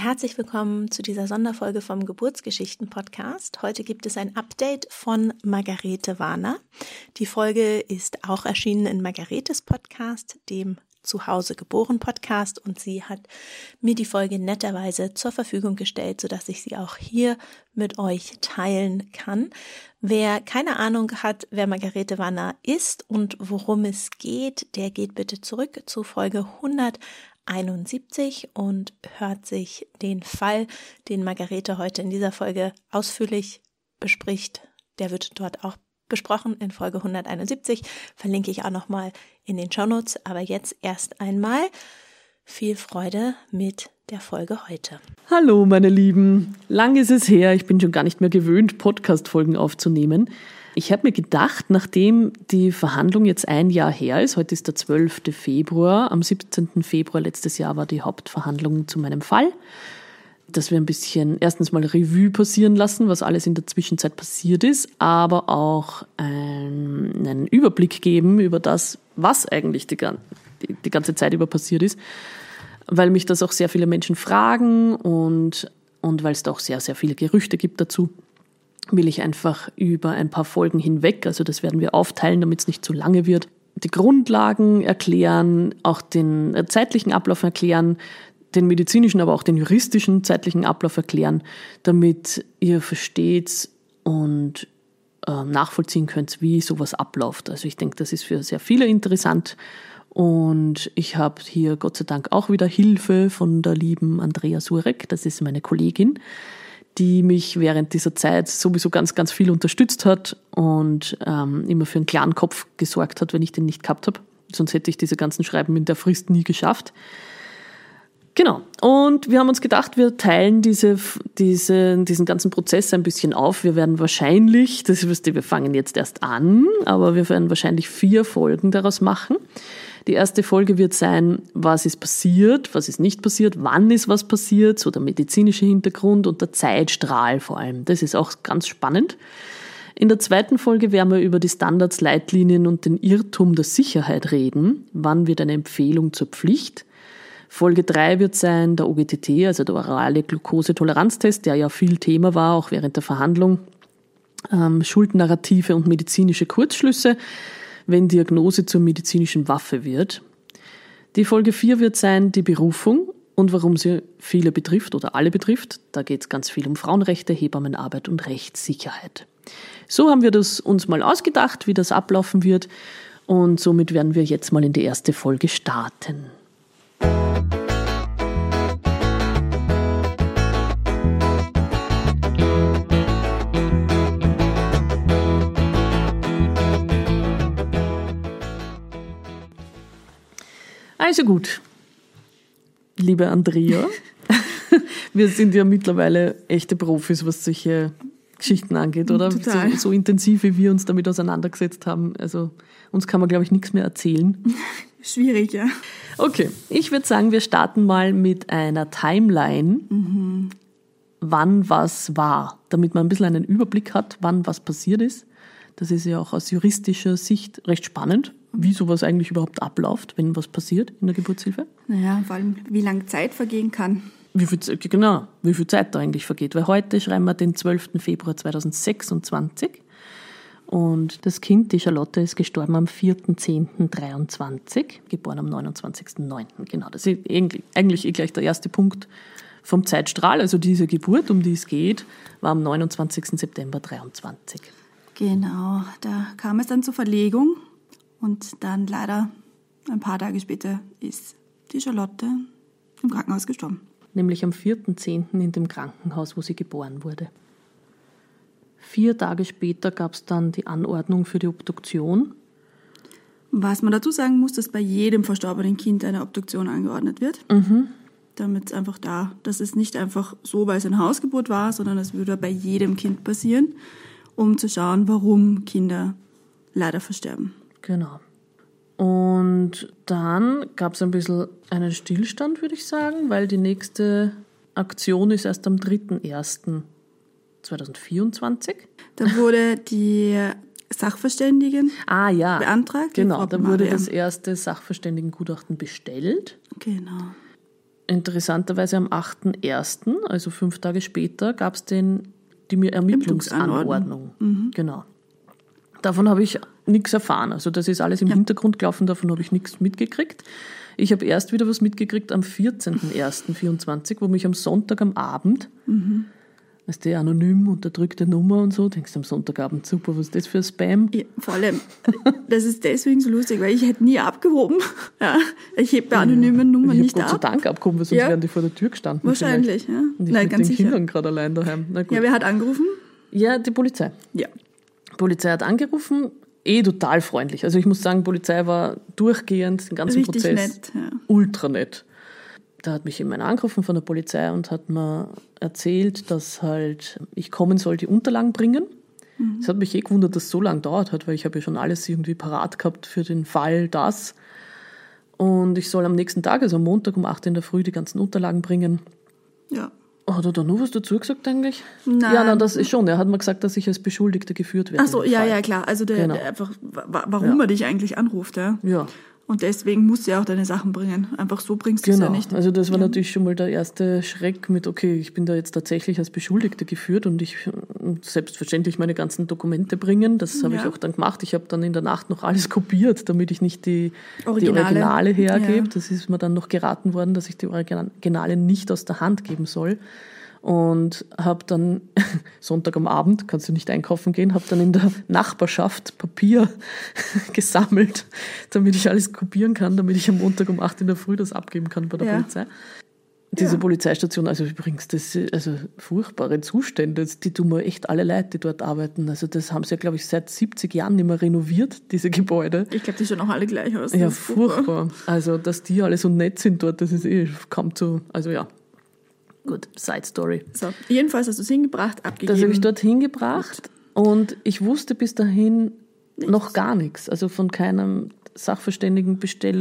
herzlich willkommen zu dieser Sonderfolge vom Geburtsgeschichten-Podcast. Heute gibt es ein Update von Margarete Warner. Die Folge ist auch erschienen in Margaretes Podcast, dem Zuhause geboren Podcast, und sie hat mir die Folge netterweise zur Verfügung gestellt, sodass ich sie auch hier mit euch teilen kann. Wer keine Ahnung hat, wer Margarete Warner ist und worum es geht, der geht bitte zurück zu Folge 171 und hört sich den Fall, den Margarete heute in dieser Folge ausführlich bespricht. Der wird dort auch besprochen in Folge 171, verlinke ich auch nochmal in den Shownotes. Aber jetzt erst einmal viel Freude mit der Folge heute. Hallo meine Lieben, lang ist es her, ich bin schon gar nicht mehr gewöhnt, Podcast-Folgen aufzunehmen. Ich habe mir gedacht, nachdem die Verhandlung jetzt ein Jahr her ist, heute ist der 12. Februar, am 17. Februar letztes Jahr war die Hauptverhandlung zu meinem Fall, dass wir ein bisschen erstens mal Revue passieren lassen, was alles in der Zwischenzeit passiert ist, aber auch einen Überblick geben über das, was eigentlich die ganze Zeit über passiert ist, weil mich das auch sehr viele Menschen fragen und weil es da auch sehr, sehr viele Gerüchte gibt dazu, will ich einfach über ein paar Folgen hinweg, also das werden wir aufteilen, damit es nicht zu lange wird, die Grundlagen erklären, auch den zeitlichen Ablauf erklären, den medizinischen, aber auch den juristischen zeitlichen Ablauf erklären, damit ihr versteht und nachvollziehen könnt, wie sowas abläuft. Also ich denke, das ist für sehr viele interessant und ich habe hier Gott sei Dank auch wieder Hilfe von der lieben Andrea Surek, das ist meine Kollegin, die mich während dieser Zeit sowieso ganz, ganz viel unterstützt hat und immer für einen klaren Kopf gesorgt hat, wenn ich den nicht gehabt habe. Sonst hätte ich diese ganzen Schreiben in der Frist nie geschafft. Genau. Und wir haben uns gedacht, wir teilen diesen ganzen Prozess ein bisschen auf. Wir werden wahrscheinlich, wir fangen jetzt erst an, aber wir werden wahrscheinlich 4 Folgen daraus machen. Die erste Folge wird sein, was ist passiert, was ist nicht passiert, wann ist was passiert, so der medizinische Hintergrund und der Zeitstrahl vor allem. Das ist auch ganz spannend. In der zweiten Folge werden wir über die Standards, Leitlinien und den Irrtum der Sicherheit reden. Wann wird eine Empfehlung zur Pflicht? Folge 3 wird sein der OGTT, also der orale Glukosetoleranztest, der ja viel Thema war, auch während der Verhandlung. Schuldnarrative und medizinische Kurzschlüsse, wenn Diagnose zur medizinischen Waffe wird. Die Folge 4 wird sein die Berufung und warum sie viele betrifft oder alle betrifft. Da geht es ganz viel um Frauenrechte, Hebammenarbeit und Rechtssicherheit. So haben wir das uns mal ausgedacht, wie das ablaufen wird, und somit werden wir jetzt mal in die erste Folge starten. Also gut, liebe Andrea, wir sind ja mittlerweile echte Profis, was solche Geschichten angeht, oder? Total. So intensiv, wie wir uns damit auseinandergesetzt haben. Also uns kann man, glaube ich, nichts mehr erzählen. Schwierig, ja. Okay, ich würde sagen, wir starten mal mit einer Timeline, wann was war, damit man ein bisschen einen Überblick hat, wann was passiert ist. Das ist ja auch aus juristischer Sicht recht spannend, wie sowas eigentlich überhaupt abläuft, wenn was passiert in der Geburtshilfe. Naja, vor allem, wie lange Zeit vergehen kann. Wie viel Zeit da eigentlich vergeht. Weil heute schreiben wir den 12. Februar 2026 und das Kind, die Charlotte, ist gestorben am 4.10.23, geboren am 29.09. Genau, das ist eigentlich gleich der erste Punkt vom Zeitstrahl. Also diese Geburt, um die es geht, war am 29. September 23. Genau, da kam es dann zur Verlegung und dann leider ein paar Tage später ist die Charlotte im Krankenhaus gestorben. Nämlich am 4.10. in dem Krankenhaus, wo sie geboren wurde. 4 Tage später gab es dann die Anordnung für die Obduktion. Was man dazu sagen muss, dass bei jedem verstorbenen Kind eine Obduktion angeordnet wird. Damit es einfach dass es nicht einfach so, weil es eine Hausgeburt war, sondern es würde bei jedem Kind passieren, um zu schauen, warum Kinder leider versterben. Genau. Und dann gab es ein bisschen einen Stillstand, würde ich sagen, weil die nächste Aktion ist erst am 3.1.2024. Da wurde die Sachverständigen beantragt. Genau, da wurde das erste Sachverständigengutachten bestellt. Genau. interessanterweise am 8.1., also 5 Tage später, gab es die Ermittlungsanordnung. Genau. Davon habe ich nichts erfahren. Also das ist alles im Hintergrund gelaufen, davon habe ich nichts mitgekriegt. Ich habe erst wieder was mitgekriegt am 14.01.24, wo mich am Sonntag am Abend, weißt du, anonym, unterdrückte Nummer und so, denkst du am Sonntagabend, super, was ist das für ein Spam? Ja, vor allem, das ist deswegen so lustig, weil ich hätte nie abgehoben. Ja, ich heb bei anonymen Nummern nicht ab. Ich habe Gott sei Dank abgehoben, weil sonst wären die vor der Tür gestanden. Wahrscheinlich, ja. Und ich mit den Kindern gerade allein daheim. Na gut. Ja, wer hat angerufen? Ja, die Polizei. Ja. Die Polizei hat angerufen, total freundlich. Also ich muss sagen, die Polizei war durchgehend, den ganzen Richtig Prozess nett, ja. ultra nett. Da hat mich jemand angerufen von der Polizei und hat mir erzählt, dass halt ich kommen soll, die Unterlagen bringen. Es hat mich gewundert, dass es so lange dauert hat, weil ich habe ja schon alles irgendwie parat gehabt für den Fall das. Und ich soll am nächsten Tag, also am Montag um 8 in der Früh, die ganzen Unterlagen bringen. Ja. Hat er da noch was dazu gesagt eigentlich? Nein. Ja, nein, das ist schon. Er hat mir gesagt, dass ich als Beschuldigter geführt werde. Ach so, ja, klar. Also der einfach, warum er dich eigentlich anruft, ja. Ja. Und deswegen musst du ja auch deine Sachen bringen. Einfach so bringst du es ja nicht. Also das war natürlich schon mal der erste Schreck mit, okay, ich bin da jetzt tatsächlich als Beschuldigter geführt und ich selbstverständlich meine ganzen Dokumente bringen. Das habe ich auch dann gemacht. Ich habe dann in der Nacht noch alles kopiert, damit ich nicht die Originale hergebe. Ja. Das ist mir dann noch geraten worden, dass ich die Originale nicht aus der Hand geben soll. Und habe dann Sonntag am Abend, kannst du nicht einkaufen gehen, habe dann in der Nachbarschaft Papier gesammelt, damit ich alles kopieren kann, damit ich am Montag um 8 in der Früh das abgeben kann bei der Polizei. Diese Polizeistation, also übrigens, furchtbare Zustände, die tun mir echt alle leid, die dort arbeiten. Also das haben sie ja, glaube ich, seit 70 Jahren nicht mehr renoviert, diese Gebäude. Ich glaube, die schauen auch alle gleich aus. Ja, furchtbar. Also, dass die alle so nett sind dort, das ist kaum zu, also ja. Gut, Side Story. So, jedenfalls hast du es hingebracht, abgegeben. Das habe ich dort hingebracht und ich wusste bis dahin noch gar nichts. Also von keinem Sachverständigen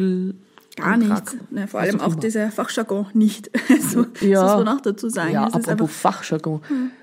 Gar nichts. Ja, vor allem auch dieser Fachjargon nicht. Also, das muss man auch dazu sagen. Ja, apropos Fachjargon.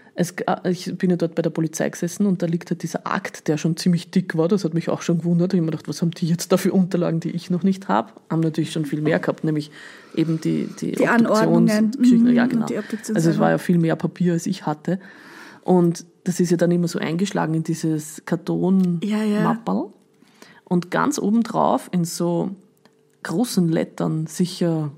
Ich bin ja dort bei der Polizei gesessen und da liegt halt dieser Akt, der schon ziemlich dick war. Das hat mich auch schon gewundert. Ich habe mir gedacht, was haben die jetzt da für Unterlagen, die ich noch nicht habe? Haben natürlich schon viel mehr gehabt, nämlich eben die Anordnungen. Ja, genau. Also es war ja viel mehr Papier, als ich hatte. Und das ist ja dann immer so eingeschlagen in dieses Kartonmapperl. Und ganz oben drauf in so großen Lettern, sicher,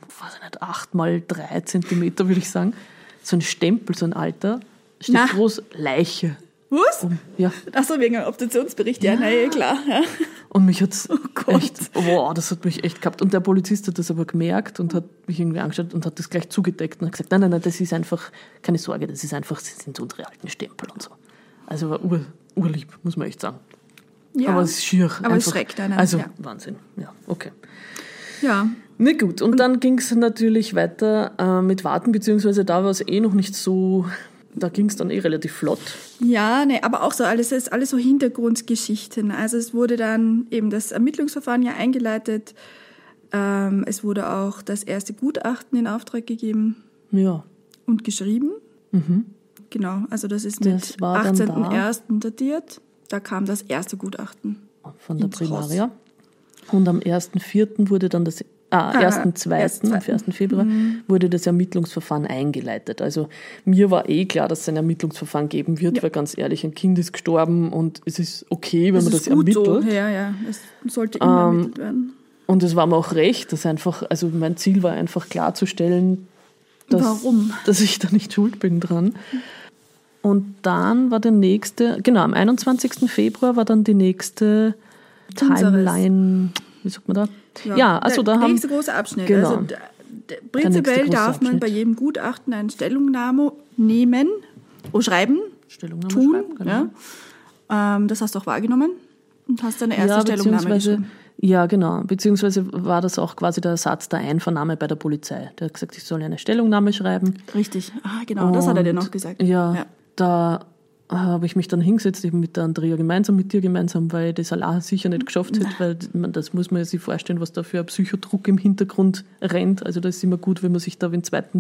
8x3 Zentimeter, würde ich sagen, so ein Stempel, so ein alter, steht groß Leiche. Was? Ja. Ach so, wegen einem Obduktionsbericht, ja, klar. Ja. Und mich hat's das hat mich echt gehabt. Und der Polizist hat das aber gemerkt und hat mich irgendwie angeschaut und hat das gleich zugedeckt und hat gesagt, nein, das ist einfach, keine Sorge, das sind unsere alten Stempel und so. Also war urlieb, muss man echt sagen. Ja, aber es ist schier. Aber es schreckt einen. Also Wahnsinn, ja, okay. Ja. Na gut, und dann ging es natürlich weiter mit Warten, beziehungsweise da war es noch nicht so, da ging es dann relativ flott. Ja, aber auch so alles so Hintergrundgeschichten. Also es wurde dann eben das Ermittlungsverfahren ja eingeleitet. Es wurde auch das erste Gutachten in Auftrag gegeben. Ja. Und geschrieben. Mhm. Genau, also das ist mit 18.01. datiert. Da kam das erste Gutachten. Von der Primaria. Und am 1.4. wurde dann das, 1.2., am 1. Februar, wurde das Ermittlungsverfahren eingeleitet. Also mir war klar, dass es ein Ermittlungsverfahren geben wird, weil ganz ehrlich, ein Kind ist gestorben und es ist okay, wenn man das ermittelt. So. Ja, es sollte immer ermittelt werden. Und es war mir auch recht, dass einfach, also mein Ziel war einfach klarzustellen, dass ich da nicht schuld bin dran. Und dann war der nächste, am 21. Februar war dann die nächste Timeline, wie sagt man da? Ja, da haben nächste große Abschnitt. Genau. Also prinzipiell darf man bei jedem Gutachten eine Stellungnahme nehmen, schreiben, tun. Genau. Ja. Das hast du auch wahrgenommen und hast deine erste Stellungnahme geschrieben. Ja, genau. Beziehungsweise war das auch quasi der Ersatz der Einvernahme bei der Polizei. Der hat gesagt, ich soll eine Stellungnahme schreiben. Richtig, genau, das hat er dir noch gesagt. Ja. Da habe ich mich dann hingesetzt, eben mit der Andrea gemeinsam, mit dir gemeinsam, weil ich das allein sicher nicht geschafft hätte, weil das muss man sich vorstellen, was da für ein Psychodruck im Hintergrund rennt. Also das ist immer gut, wenn man sich da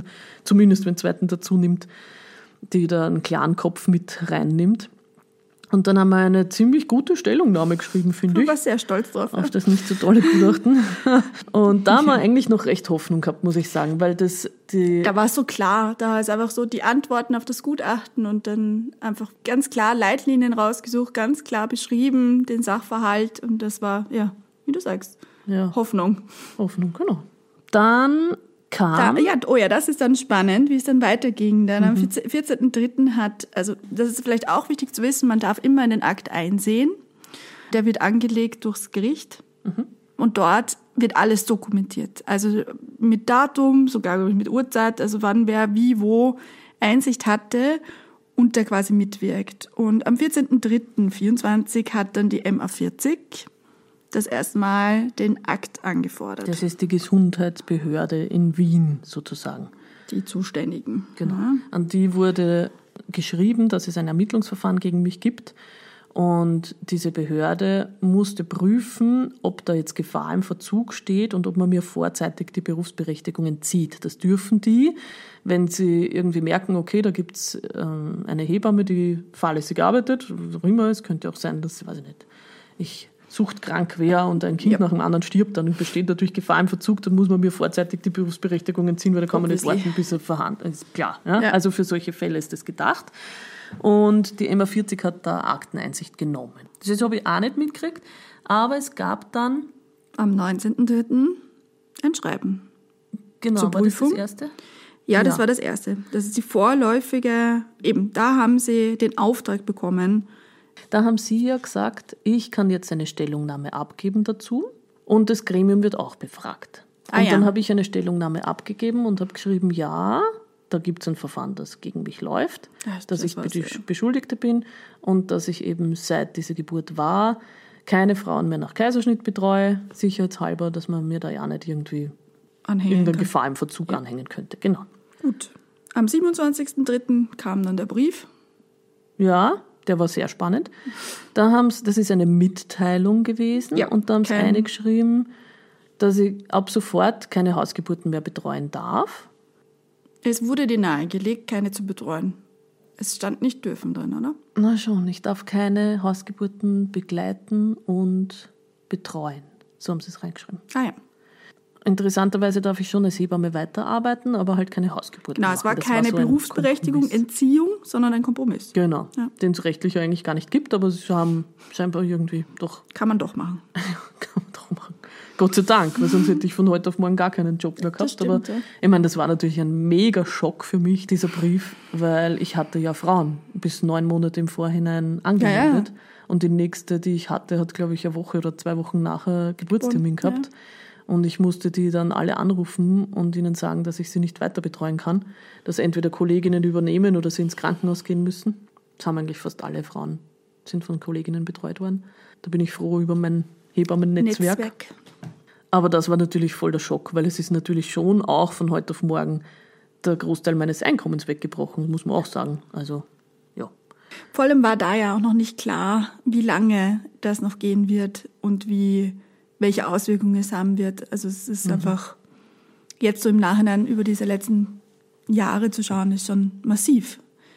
zumindest wenn zweiten dazu nimmt, die da einen klaren Kopf mit reinnimmt. Und dann haben wir eine ziemlich gute Stellungnahme geschrieben, finde ich. Ich war sehr stolz drauf. Auf das nicht so tolle Gutachten. Und da haben wir eigentlich noch recht Hoffnung gehabt, muss ich sagen, weil Da war es so klar, da ist einfach so die Antworten auf das Gutachten und dann einfach ganz klar Leitlinien rausgesucht, ganz klar beschrieben, den Sachverhalt und das war, ja, wie du sagst, Hoffnung. Hoffnung, genau. Dann kam... Das ist dann spannend, wie es dann weiterging. Dann am 14.03. also das ist vielleicht auch wichtig zu wissen, man darf immer in den Akt einsehen. Der wird angelegt durchs Gericht und dort wird alles dokumentiert. Also mit Datum, sogar mit Uhrzeit, also wann wer wie wo Einsicht hatte und der quasi mitwirkt. Und am 14.03.24 hat dann die MA40 das erste Mal den Akt angefordert. Das ist die Gesundheitsbehörde in Wien sozusagen. Die Zuständigen. Genau. An die wurde geschrieben, dass es ein Ermittlungsverfahren gegen mich gibt. Und diese Behörde musste prüfen, ob da jetzt Gefahr im Verzug steht und ob man mir vorzeitig die Berufsberechtigung entzieht. Das dürfen die, wenn sie irgendwie merken, okay, da gibt's eine Hebamme, die fahrlässig arbeitet, was auch immer. Es könnte auch sein, dass, weiß ich nicht, ich suchtkrank wäre und ein Kind nach dem anderen stirbt, dann besteht natürlich Gefahr im Verzug, dann muss man mir vorzeitig die Berufsberechtigung entziehen, weil da kann man nicht warten, bis er vorhanden ist. Klar, ja? Ja. Also für solche Fälle ist das gedacht. Und die MA40 hat da Akteneinsicht genommen. Das habe ich auch nicht mitgekriegt, aber es gab dann... Am 19.03. ein Schreiben. Genau, zur Prüfung. War das erste? Ja, das war das erste. Das ist die vorläufige, eben, da haben sie den Auftrag bekommen. Da haben Sie ja gesagt, ich kann jetzt eine Stellungnahme abgeben dazu und das Gremium wird auch befragt. Und dann habe ich eine Stellungnahme abgegeben und habe geschrieben, ja, da gibt es ein Verfahren, das gegen mich läuft, dass ich Beschuldigte bin und dass ich eben seit dieser Geburt war, keine Frauen mehr nach Kaiserschnitt betreue, sicherheitshalber, dass man mir da ja nicht irgendwie irgendeine Gefahr im Verzug anhängen könnte. Genau. Gut. Am 27.03. kam dann der Brief. Ja, der war sehr spannend. Das ist eine Mitteilung gewesen und da haben sie eingeschrieben, dass ich ab sofort keine Hausgeburten mehr betreuen darf. Es wurde dir nahegelegt, keine zu betreuen. Es stand nicht dürfen drin, oder? Na schon, ich darf keine Hausgeburten begleiten und betreuen. So haben sie es reingeschrieben. Ah ja. Interessanterweise darf ich schon als Hebamme weiterarbeiten, aber halt keine Hausgeburten machen. Es war keine so Berufsberechtigung, Entziehung, sondern ein Kompromiss. Genau, den es rechtlich eigentlich gar nicht gibt, aber sie haben scheinbar irgendwie doch... Kann man doch machen. Kann man doch machen. Gott sei Dank, weil sonst hätte ich von heute auf morgen gar keinen Job mehr gehabt. Stimmt, aber ich meine, das war natürlich ein mega Schock für mich, dieser Brief, weil ich hatte ja Frauen bis 9 Monate im Vorhinein angemeldet. Ja. Und die nächste, die ich hatte, hat, glaube ich, 1 Woche oder 2 Wochen nachher Geburtstermin gehabt. Ja. Und ich musste die dann alle anrufen und ihnen sagen, dass ich sie nicht weiter betreuen kann, dass entweder Kolleginnen übernehmen oder sie ins Krankenhaus gehen müssen. Das haben eigentlich fast alle Frauen, sind von Kolleginnen betreut worden. Da bin ich froh über mein Hebammen-Netzwerk. Aber das war natürlich voll der Schock, weil es ist natürlich schon auch von heute auf morgen der Großteil meines Einkommens weggebrochen, muss man auch sagen. Also, ja. Vor allem war da ja auch noch nicht klar, wie lange das noch gehen wird und welche Auswirkungen es haben wird. Also es ist einfach, jetzt so im Nachhinein über diese letzten Jahre zu schauen, ist schon massiv.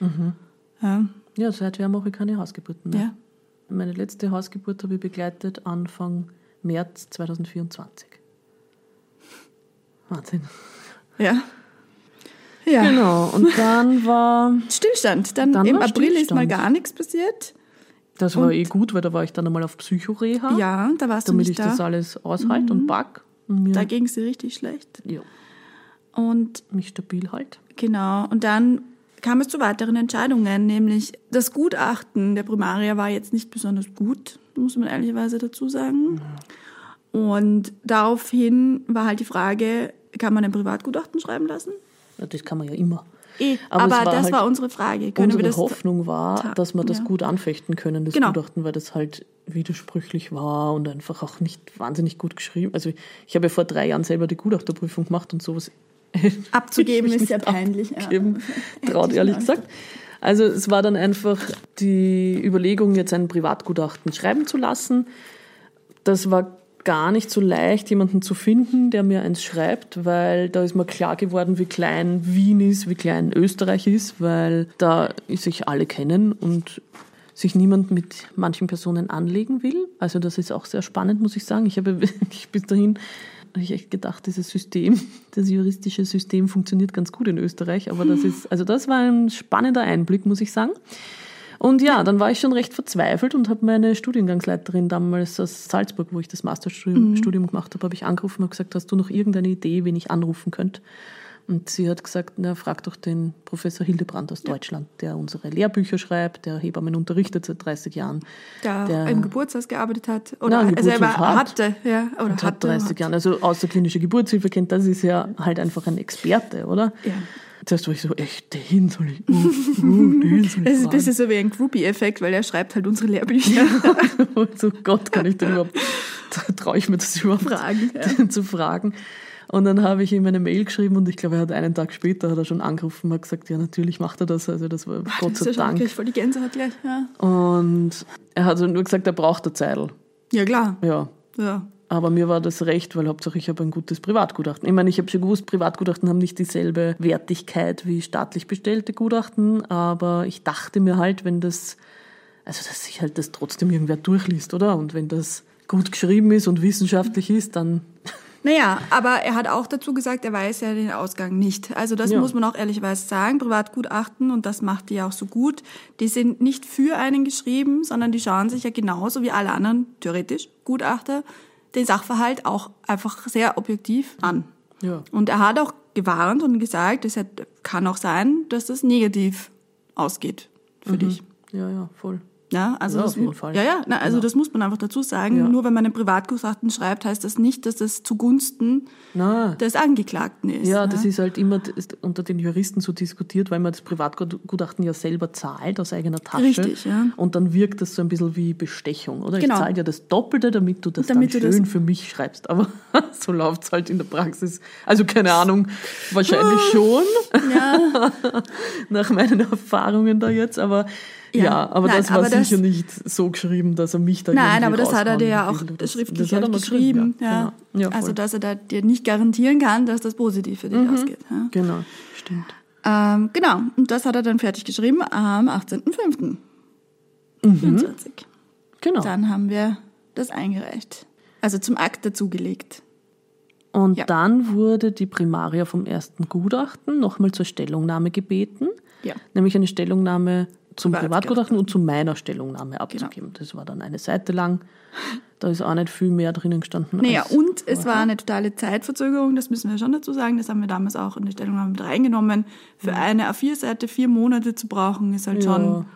Ja, seither mache ich keine Hausgeburten mehr. Ja. Meine letzte Hausgeburt habe ich begleitet Anfang März 2024. Wahnsinn. Ja. Ja. Genau, und dann war... Stillstand. Dann im April ist mal gar nichts passiert. Das war gut, weil da war ich dann einmal auf Psychoreha. Ja, da warst du nicht da. Damit ich das alles aushalte und pack. Da ging es dir richtig schlecht. Ja. Und mich stabil halt. Genau. Und dann kam es zu weiteren Entscheidungen, nämlich das Gutachten der Primaria war jetzt nicht besonders gut, muss man ehrlicherweise dazu sagen. Und daraufhin war halt die Frage, kann man ein Privatgutachten schreiben lassen? Ja, das kann man ja immer. Aber das halt war unsere Frage. Unsere Hoffnung war, dass wir das gut anfechten können, das Gutachten, weil das halt widersprüchlich war und einfach auch nicht wahnsinnig gut geschrieben. Also ich habe ja vor 3 Jahren selber die Gutachterprüfung gemacht und sowas abzugeben ist sehr peinlich. Traut, ehrlich gesagt. Also es war dann einfach die Überlegung, jetzt ein Privatgutachten schreiben zu lassen. Das war gar nicht so leicht, jemanden zu finden, der mir eins schreibt, weil da ist mir klar geworden, wie klein Wien ist, wie klein Österreich ist, weil da sich alle kennen und sich niemand mit manchen Personen anlegen will. Also das ist auch sehr spannend, muss ich sagen. Ich habe bis dahin echt gedacht, dieses System, das juristische System funktioniert ganz gut in Österreich, aber das war ein spannender Einblick, muss ich sagen. Und ja, dann war ich schon recht verzweifelt und habe meine Studiengangsleiterin damals aus Salzburg, wo ich das Masterstudium gemacht habe, ich angerufen und gesagt, hast du noch irgendeine Idee, wen ich anrufen könnte? Und sie hat gesagt, frag doch den Professor Hildebrand aus Deutschland, der unsere Lehrbücher schreibt, der Hebammen unterrichtet seit 30 Jahren. Der im Geburtshaus gearbeitet hat. Oder also er hatte 30 Jahre. Also außerklinische Geburtshilfe kennt, das ist ja halt einfach ein Experte, oder? Ja. Zuerst war ich so, echt, den soll ich Das ist ein bisschen so wie ein Groupie-Effekt, weil er schreibt halt unsere Lehrbücher. So Gott, kann ich den überhaupt, traue ich mir das überhaupt zu fragen. Und dann habe ich ihm eine Mail geschrieben und ich glaube, er hat einen Tag später hat er schon angerufen und hat gesagt, ja, natürlich macht er das. Also das war Gott sei Dank. Ich voll die Gänsehaut gleich. Ja. Und er hat nur gesagt, er braucht eine Zeitl. Ja, klar. Ja. Aber mir war das recht, weil Hauptsache ich habe ein gutes Privatgutachten. Ich meine, ich habe schon gewusst, Privatgutachten haben nicht dieselbe Wertigkeit wie staatlich bestellte Gutachten, aber ich dachte mir halt, dass sich halt das trotzdem irgendwer durchliest, oder? Und wenn das gut geschrieben ist und wissenschaftlich ist, dann... Naja, aber er hat auch dazu gesagt, er weiß ja den Ausgang nicht. Also das muss man auch ehrlicherweise sagen. Privatgutachten, und das macht die ja auch so gut, die sind nicht für einen geschrieben, sondern die schauen sich ja genauso wie alle anderen, theoretisch, Gutachter, den Sachverhalt auch einfach sehr objektiv an. Ja. Und er hat auch gewarnt und gesagt, es kann auch sein, dass das negativ ausgeht für dich. Ja, voll. Ja, also auf jeden Fall. Das muss man einfach dazu sagen. Ja. Nur wenn man einen Privatgutachten schreibt, heißt das nicht, dass das zugunsten des Angeklagten ist. Ja, das ist halt immer unter den Juristen so diskutiert, weil man das Privatgutachten ja selber zahlt aus eigener Tasche. Richtig, ja. Und dann wirkt das so ein bisschen wie Bestechung, oder? Genau. Ich zahle ja das Doppelte, damit du das dann schön für mich schreibst. Aber so läuft's halt in der Praxis. Also keine Ahnung, wahrscheinlich schon. Ja. Nach meinen Erfahrungen da jetzt, aber... Ja, aber das war sicher nicht so geschrieben, dass er mich da Nein, aber das hat er dir ja auch schriftlich geschrieben. Ja. Ja, also, dass er dir nicht garantieren kann, dass das positiv für dich ausgeht. Ja. Genau, stimmt. Genau, und das hat er dann fertig geschrieben am 18.05.24. Genau. Dann haben wir das eingereicht. Also zum Akt dazugelegt. Und dann wurde die Primaria vom ersten Gutachten nochmal zur Stellungnahme gebeten. Ja. Nämlich eine Stellungnahme zum Privatgutachten und zu meiner Stellungnahme abzugeben. Genau. Das war dann eine Seite lang. Da ist auch nicht viel mehr drinnen gestanden. Und es war eine totale Zeitverzögerung, das müssen wir schon dazu sagen. Das haben wir damals auch in die Stellungnahme mit reingenommen. Für eine A4-Seite 4 Monate zu brauchen, ist halt schon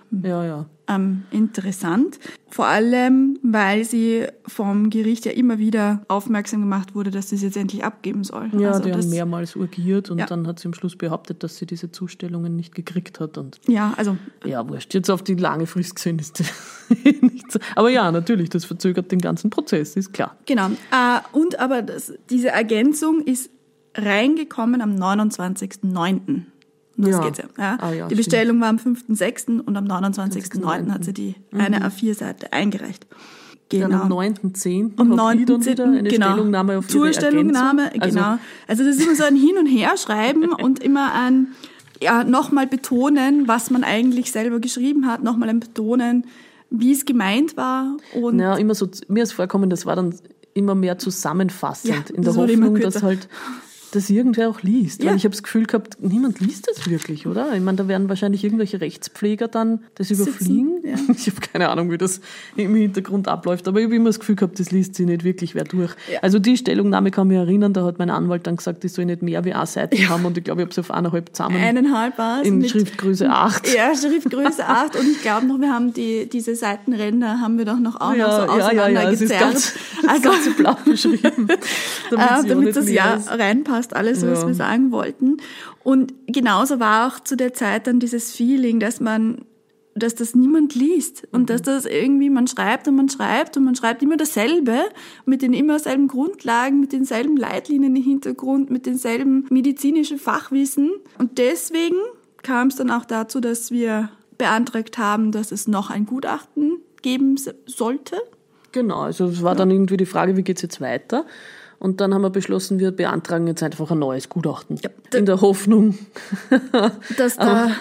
interessant. Vor allem, weil sie vom Gericht ja immer wieder aufmerksam gemacht wurde, dass sie es jetzt endlich abgeben soll. Ja, also die haben mehrmals urgiert und dann hat sie am Schluss behauptet, dass sie diese Zustellungen nicht gekriegt hat. Und ja, also... Ja, wurscht. Jetzt auf die lange Frist gesehen ist nicht so. Aber ja, natürlich, das verzögert den ganzen Prozess, ist klar. Genau. Aber diese Ergänzung ist reingekommen am 29.09. Das geht's ja. Die Bestellung war am 5.06. und am 29.09. hat sie eine A4-Seite eingereicht. Genau. Dann am 9.10. am 9.10. eine Stellungnahme auf ihre Stellungnahme, genau. Also das ist immer so ein Hin- und Herschreiben und immer ein nochmal betonen, was man eigentlich selber geschrieben hat, nochmal ein Betonen, wie es gemeint war. Und immer so, mir ist vorgekommen, das war dann immer mehr zusammenfassend, in der Hoffnung, dass halt das irgendwer auch liest. Weil ich habe das Gefühl gehabt, niemand liest das wirklich, oder? Ich meine, da werden wahrscheinlich irgendwelche Rechtspfleger dann das überfliegen. Ja. Ich habe keine Ahnung, wie das im Hintergrund abläuft, aber ich habe immer das Gefühl gehabt, das liest sie nicht wirklich wer durch. Ja. Also die Stellungnahme kann mich erinnern, da hat mein Anwalt dann gesagt, ich soll nicht mehr wie eine Seite haben und ich glaube, ich habe es auf 1,5 zusammen. 1,5 war es. In Schriftgröße 8. Ja, Schriftgröße 8 und ich glaube noch, wir haben diese Seitenränder haben wir doch noch auch noch so auseinander gezerrt. Es ist ganz blau geschrieben. Damit das reinpasst. Alles, was wir sagen wollten. Und genauso war auch zu der Zeit dann dieses Feeling, dass das niemand liest und dass das irgendwie, man schreibt und man schreibt immer dasselbe, mit den immer selben Grundlagen, mit denselben Leitlinien im Hintergrund, mit denselben medizinischen Fachwissen. Und deswegen kam es dann auch dazu, dass wir beantragt haben, dass es noch ein Gutachten geben sollte. Genau, also es war dann irgendwie die Frage, wie geht's jetzt weiter? Und dann haben wir beschlossen, wir beantragen jetzt einfach ein neues Gutachten. Ja, in der Hoffnung. Dass da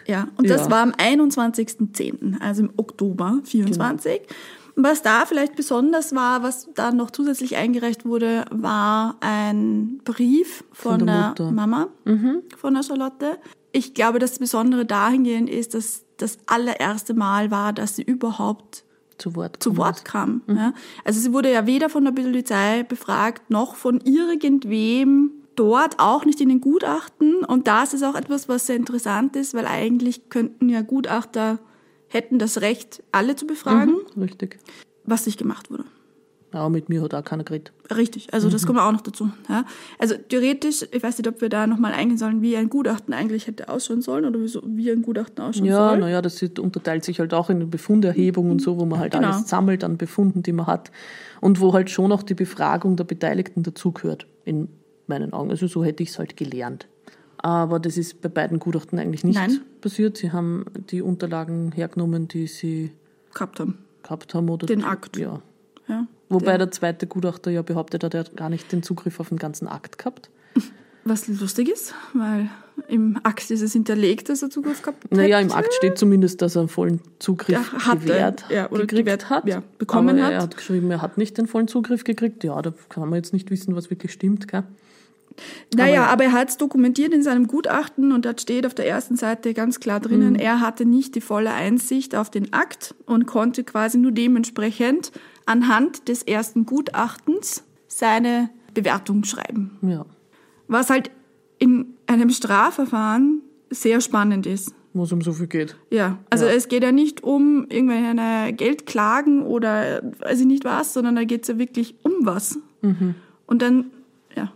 Ja, und das war am 21.10., also im Oktober 24. Genau. Was da vielleicht besonders war, was da noch zusätzlich eingereicht wurde, war ein Brief von der Mama von der Charlotte. Ich glaube, das Besondere dahingehend ist, dass das allererste Mal war, dass sie überhaupt zu Wort kam. Ja. Also sie wurde ja weder von der Polizei befragt, noch von irgendwem dort, auch nicht in den Gutachten. Und das ist auch etwas, was sehr interessant ist, weil eigentlich könnten ja Gutachter hätten das Recht, alle zu befragen. Richtig. Was nicht gemacht wurde. Ja, mit mir hat auch keiner geredet. Richtig, also das kommt auch noch dazu. Ja. Also theoretisch, ich weiß nicht, ob wir da nochmal eingehen sollen, wie ein Gutachten eigentlich hätte ausschauen sollen oder wie ein Gutachten ausschauen soll. Ja, naja, das unterteilt sich halt auch in eine Befunderhebung und so, wo man halt alles sammelt an Befunden, die man hat und wo halt schon auch die Befragung der Beteiligten dazugehört, in meinen Augen. Also so hätte ich es halt gelernt. Aber das ist bei beiden Gutachten eigentlich nicht passiert. Sie haben die Unterlagen hergenommen, die sie gehabt haben oder den Akt. Ja. Wobei der zweite Gutachter ja behauptet hat, er hat gar nicht den Zugriff auf den ganzen Akt gehabt. Was lustig ist, weil im Akt ist es hinterlegt, dass er Zugriff gehabt hat. Naja, im Akt steht zumindest, dass er einen vollen Zugriff gewährt hat. Ja, bekommen aber hat. Er hat geschrieben, er hat nicht den vollen Zugriff gekriegt. Ja, da kann man jetzt nicht wissen, was wirklich stimmt, gell? Naja, aber er hat es dokumentiert in seinem Gutachten und dort steht auf der ersten Seite ganz klar drinnen, er hatte nicht die volle Einsicht auf den Akt und konnte quasi nur dementsprechend anhand des ersten Gutachtens seine Bewertung schreiben. Ja. Was halt in einem Strafverfahren sehr spannend ist. Wo es um so viel geht. Ja, also es geht ja nicht um irgendwelche Geldklagen oder weiß ich nicht was, sondern da geht es ja wirklich um was. Und dann Ja.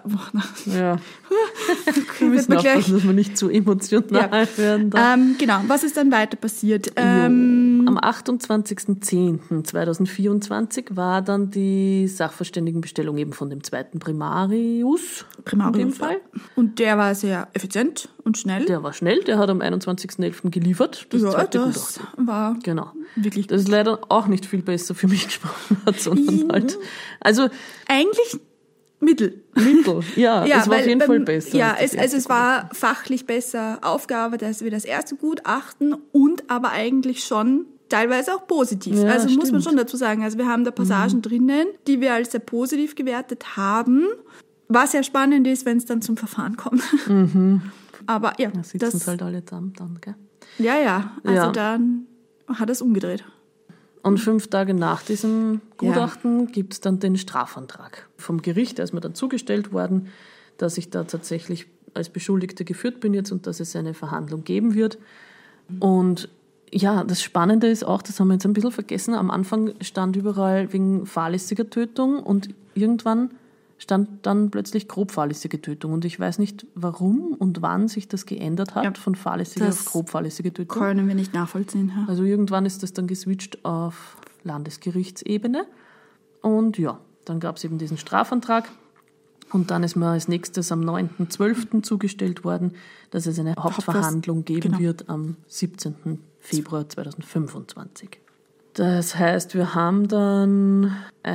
Wir müssen aufpassen, dass wir nicht zu emotional werden. Genau, was ist dann weiter passiert? Am 28.10.2024 war dann die Sachverständigenbestellung eben von dem zweiten Primarius in dem Fall. Und der war sehr effizient und schnell. Der war schnell, der hat am 21.11. geliefert. Das zweite das war wirklich gut. Das ist leider auch nicht viel besser für mich gesprochen hat, sondern halt... Also eigentlich... Mittel, ja, es war auf jeden Fall besser. Ja, es war fachlich besser aufgearbeitet als wie das erste Gutachten und aber eigentlich schon teilweise auch positiv. Ja, also stimmt. Muss man schon dazu sagen. Also wir haben da Passagen drinnen, die wir als sehr positiv gewertet haben. Was sehr spannend ist, wenn es dann zum Verfahren kommt. Aber ja. Da sitzen uns halt alle zusammen dann, gell? Ja. Also dann hat es umgedreht. Und 5 Tage nach diesem Gutachten gibt es dann den Strafantrag vom Gericht. Da ist mir dann zugestellt worden, dass ich da tatsächlich als Beschuldigte geführt bin jetzt und dass es eine Verhandlung geben wird. Und ja, das Spannende ist auch, das haben wir jetzt ein bisschen vergessen, am Anfang stand überall wegen fahrlässiger Tötung und irgendwann stand dann plötzlich grob fahrlässige Tötung. Und ich weiß nicht, warum und wann sich das geändert hat, von fahrlässiger auf grob fahrlässige Tötung. Können wir nicht nachvollziehen. Ja. Also irgendwann ist das dann geswitcht auf Landesgerichtsebene. Und ja, dann gab es eben diesen Strafantrag. Und dann ist mir als nächstes am 9.12. zugestellt worden, dass es eine Hauptverhandlung geben wird am 17. Februar 2025. Das heißt, wir haben dann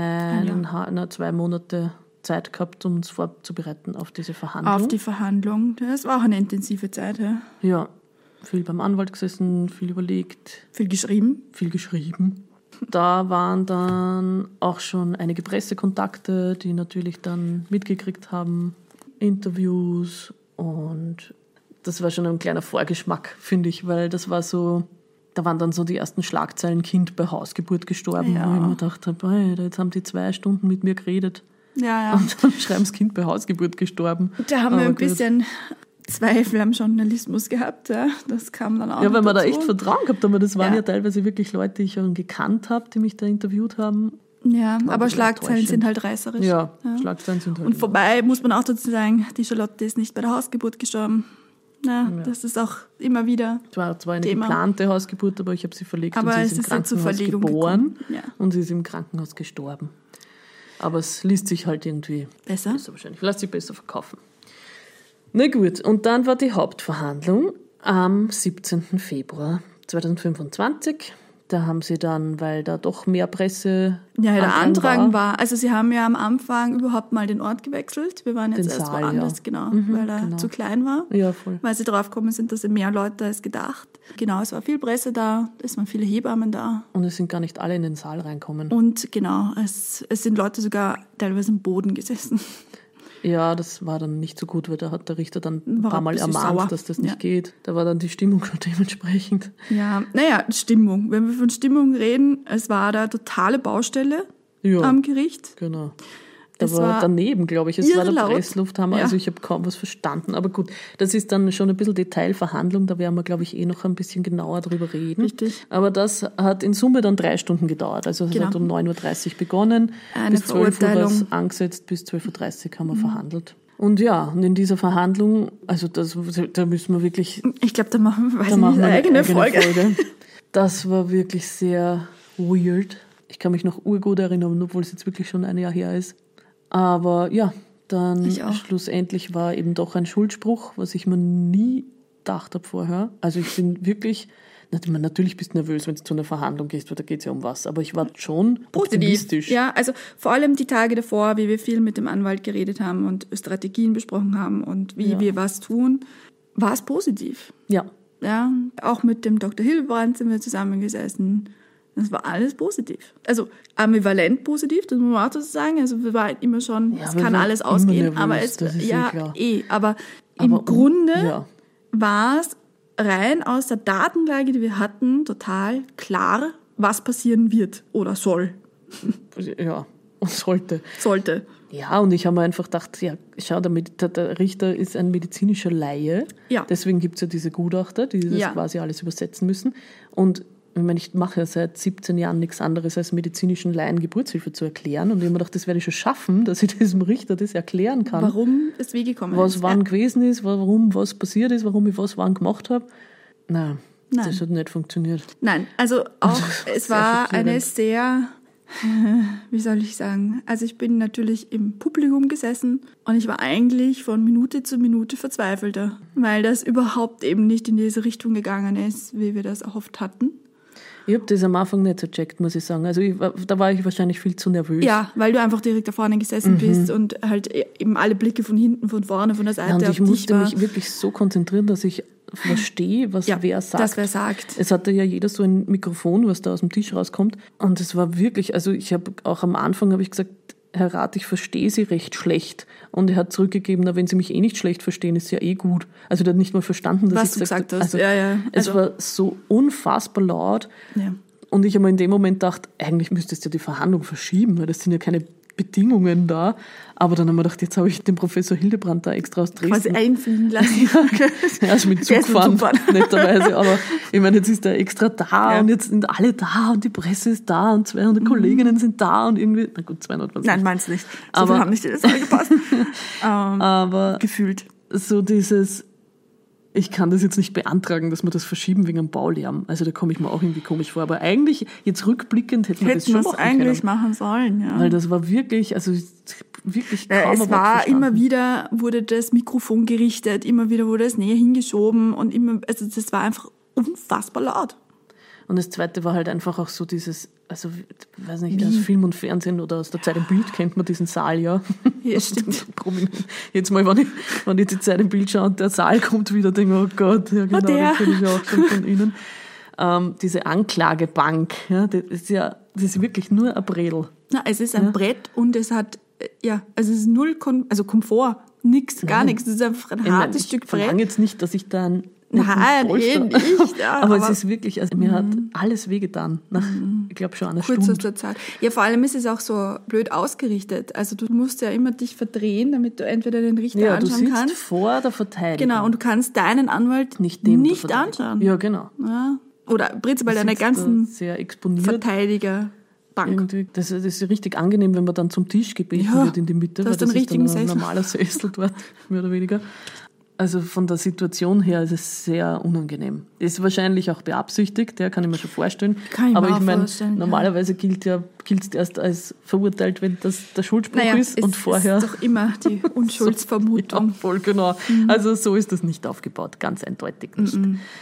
2 Monate Zeit gehabt, um uns vorzubereiten auf diese Verhandlung. Auf die Verhandlung. Das war auch eine intensive Zeit. Ja, viel beim Anwalt gesessen, viel überlegt. Viel geschrieben. Da waren dann auch schon einige Pressekontakte, die natürlich dann mitgekriegt haben, Interviews, und das war schon ein kleiner Vorgeschmack, finde ich, weil das war so, da waren dann so die ersten Schlagzeilen, Kind bei Hausgeburt gestorben, wo ich mir gedacht habe, hey, jetzt haben die 2 Stunden mit mir geredet. Ja. Und dann schreiben das Kind bei Hausgeburt gestorben. Da haben wir ein bisschen Zweifel am Journalismus gehabt. Ja. Das kam dann auch Ja, weil man dazu. da echt Vertrauen gehabt haben. Das waren ja teilweise wirklich Leute, die ich schon gekannt habe, die mich da interviewt haben. Ja, aber Schlagzeilen sind halt reißerisch. Ja, Schlagzeilen sind halt. Und vorbei muss man auch dazu sagen, die Charlotte ist nicht bei der Hausgeburt gestorben. Das ist auch immer wieder Es war zwar eine geplante Hausgeburt, aber ich habe sie verlegt aber und sie es ist im ist ja zur Krankenhaus Verlegung geboren gekommen. und sie ist im Krankenhaus gestorben. Aber es liest sich halt irgendwie besser wahrscheinlich. Lässt sich besser verkaufen. Na gut, und dann war die Hauptverhandlung am 17. Februar 2025. Da haben sie dann, weil da doch mehr Presse der Andrang war. Also sie haben ja am Anfang überhaupt mal den Ort gewechselt. Wir waren jetzt erst Saal, woanders, genau, weil er zu klein war. Ja, voll. Weil sie drauf gekommen sind, dass sind mehr Leute als gedacht. Genau, es war viel Presse da, es waren viele Hebammen da. Und es sind gar nicht alle in den Saal reinkommen. Und genau, es sind Leute sogar teilweise am Boden gesessen. Ja, das war dann nicht so gut, weil da hat der Richter dann ein paar Mal ermahnt, dass das nicht geht. Da war dann die Stimmung schon dementsprechend. Ja, Stimmung. Wenn wir von Stimmung reden, es war da totale Baustelle am Gericht. Genau. Da war daneben, glaube ich. Es war der Presslufthammer, also ich habe kaum was verstanden. Aber gut, das ist dann schon ein bisschen Detailverhandlung, da werden wir, glaube ich, noch ein bisschen genauer drüber reden. Richtig. Aber das hat in Summe dann 3 Stunden gedauert. Also es hat um 9.30 Uhr begonnen, bis 12 Uhr war es angesetzt, bis 12.30 Uhr haben wir verhandelt. Und ja, und in dieser Verhandlung, also da müssen wir wirklich... Ich glaube, da machen wir eine eigene Folge. Das war wirklich sehr weird. Ich kann mich noch urgut erinnern, obwohl es jetzt wirklich schon ein Jahr her ist. Aber ja, dann schlussendlich war eben doch ein Schuldspruch, was ich mir nie gedacht habe vorher. Also ich bin wirklich, natürlich bist du nervös, wenn du zu einer Verhandlung gehst, weil da geht es ja um was. Aber ich war schon optimistisch. Ja, also vor allem die Tage davor, wie wir viel mit dem Anwalt geredet haben und Strategien besprochen haben und wie wir was tun, war es positiv. Ja. Ja, auch mit dem Dr. Hildebrand sind wir zusammengesessen. Das war alles positiv. Also ambivalent positiv, das muss man auch dazu sagen. Also wir waren immer schon, es kann alles ausgehen, nervös, aber aber im Grunde war es rein aus der Datenlage, die wir hatten, total klar, was passieren wird oder soll. Ja, und sollte. Ja, und ich habe mir einfach gedacht, ja, schau, der Richter ist ein medizinischer Laie. Ja. Deswegen gibt es ja diese Gutachter, die das quasi alles übersetzen müssen. Und ich mache ja seit 17 Jahren nichts anderes als medizinischen Laien Geburtshilfe zu erklären. Und ich habe mir gedacht, das werde ich schon schaffen, dass ich diesem Richter das erklären kann. Warum es wie gekommen ist. Was wann gewesen ist, warum was passiert ist, warum ich was wann gemacht habe. Nein, das hat nicht funktioniert. Nein, also auch es war eine sehr, wie soll ich sagen, also ich bin natürlich im Publikum gesessen und ich war eigentlich von Minute zu Minute verzweifelter, weil das überhaupt eben nicht in diese Richtung gegangen ist, wie wir das erhofft hatten. Ich habe das am Anfang nicht so gecheckt, muss ich sagen. Also da war ich wahrscheinlich viel zu nervös. Ja, weil du einfach direkt da vorne gesessen bist und halt eben alle Blicke von hinten, von vorne, von der Seite auf dich war. Und ich musste mich wirklich so konzentrieren, dass ich verstehe, was wer sagt. Das wer sagt. Es hatte ja jeder so ein Mikrofon, was da aus dem Tisch rauskommt. Und es war wirklich, also ich habe auch am Anfang gesagt, Herr Rath, ich verstehe Sie recht schlecht. Und er hat zurückgegeben, na, wenn Sie mich nicht schlecht verstehen, ist ja gut. Also er hat nicht mal verstanden, dass was ich gesagt hast. Also, es war so unfassbar laut. Ja. Und ich habe mir in dem Moment gedacht, eigentlich müsstest du ja die Verhandlung verschieben, weil das sind ja keine Bedingungen da. Aber dann haben wir gedacht, jetzt habe ich den Professor Hildebrand da extra aus Dresden quasi einfliegen lassen. Also mit Zug fahren, netterweise. Aber ich meine, jetzt ist er extra da und jetzt sind alle da und die Presse ist da und 200 Kolleginnen sind da und irgendwie, na gut, 200 was. Nein, meinst nicht. So viel haben nicht in das Saal gepasst. Aber gefühlt. So dieses, ich kann das jetzt nicht beantragen, dass wir das verschieben wegen einem Baulärm. Also da komme ich mir auch irgendwie komisch vor. Aber eigentlich, jetzt rückblickend, hätten wir das schon machen eigentlich können. machen sollen, ja. Weil das war wirklich, also wirklich kaum es war immer wieder, wurde das Mikrofon gerichtet, immer wieder wurde es näher hingeschoben und immer, also das war einfach unfassbar laut. Und das Zweite war halt einfach auch so dieses, also ich weiß nicht, aus Film und Fernsehen oder aus der Zeit im Bild kennt man diesen Saal ja. Ja, stimmt. Jetzt mal, wenn ich die Zeit im Bild schaue und der Saal kommt wieder, denke ich, oh Gott, ja genau, das kenne ich auch schon von Ihnen. Diese Anklagebank, ja, das ist wirklich nur ein Bredel. Na, es ist ein Brett und es hat, also es ist null Komfort, gar nichts. Es ist einfach ein hartes Stück Brett. Ich verlange jetzt nicht, dass ich dann Nein, nicht. Ja, aber es ist wirklich, also mir hat alles wehgetan. Nach, ich glaube schon einer Stunde. Kurz aus der Zeit. Ja, vor allem ist es auch so blöd ausgerichtet. Also du musst ja immer dich verdrehen, damit du entweder den Richter anschauen kannst. Du sitzt vor der Verteidigung. Genau, und du kannst deinen Anwalt nicht anschauen. Ja, genau. Ja. Oder prinzipiell deine ganzen sehr exponiert. Verteidigerbank. Irgendwie, das ist richtig angenehm, wenn man dann zum Tisch gebeten wird in die Mitte, weil das ist dann ein normaler Sessel dort, mehr oder weniger. Also von der Situation her ist es sehr unangenehm. Ist wahrscheinlich auch beabsichtigt, kann ich mir schon vorstellen. Aber ich meine, normalerweise gilt es erst als verurteilt, wenn das der Schuldspruch ist. Und vorher ist doch immer die Unschuldsvermutung. Ja, voll genau. Also so ist das nicht aufgebaut, ganz eindeutig nicht.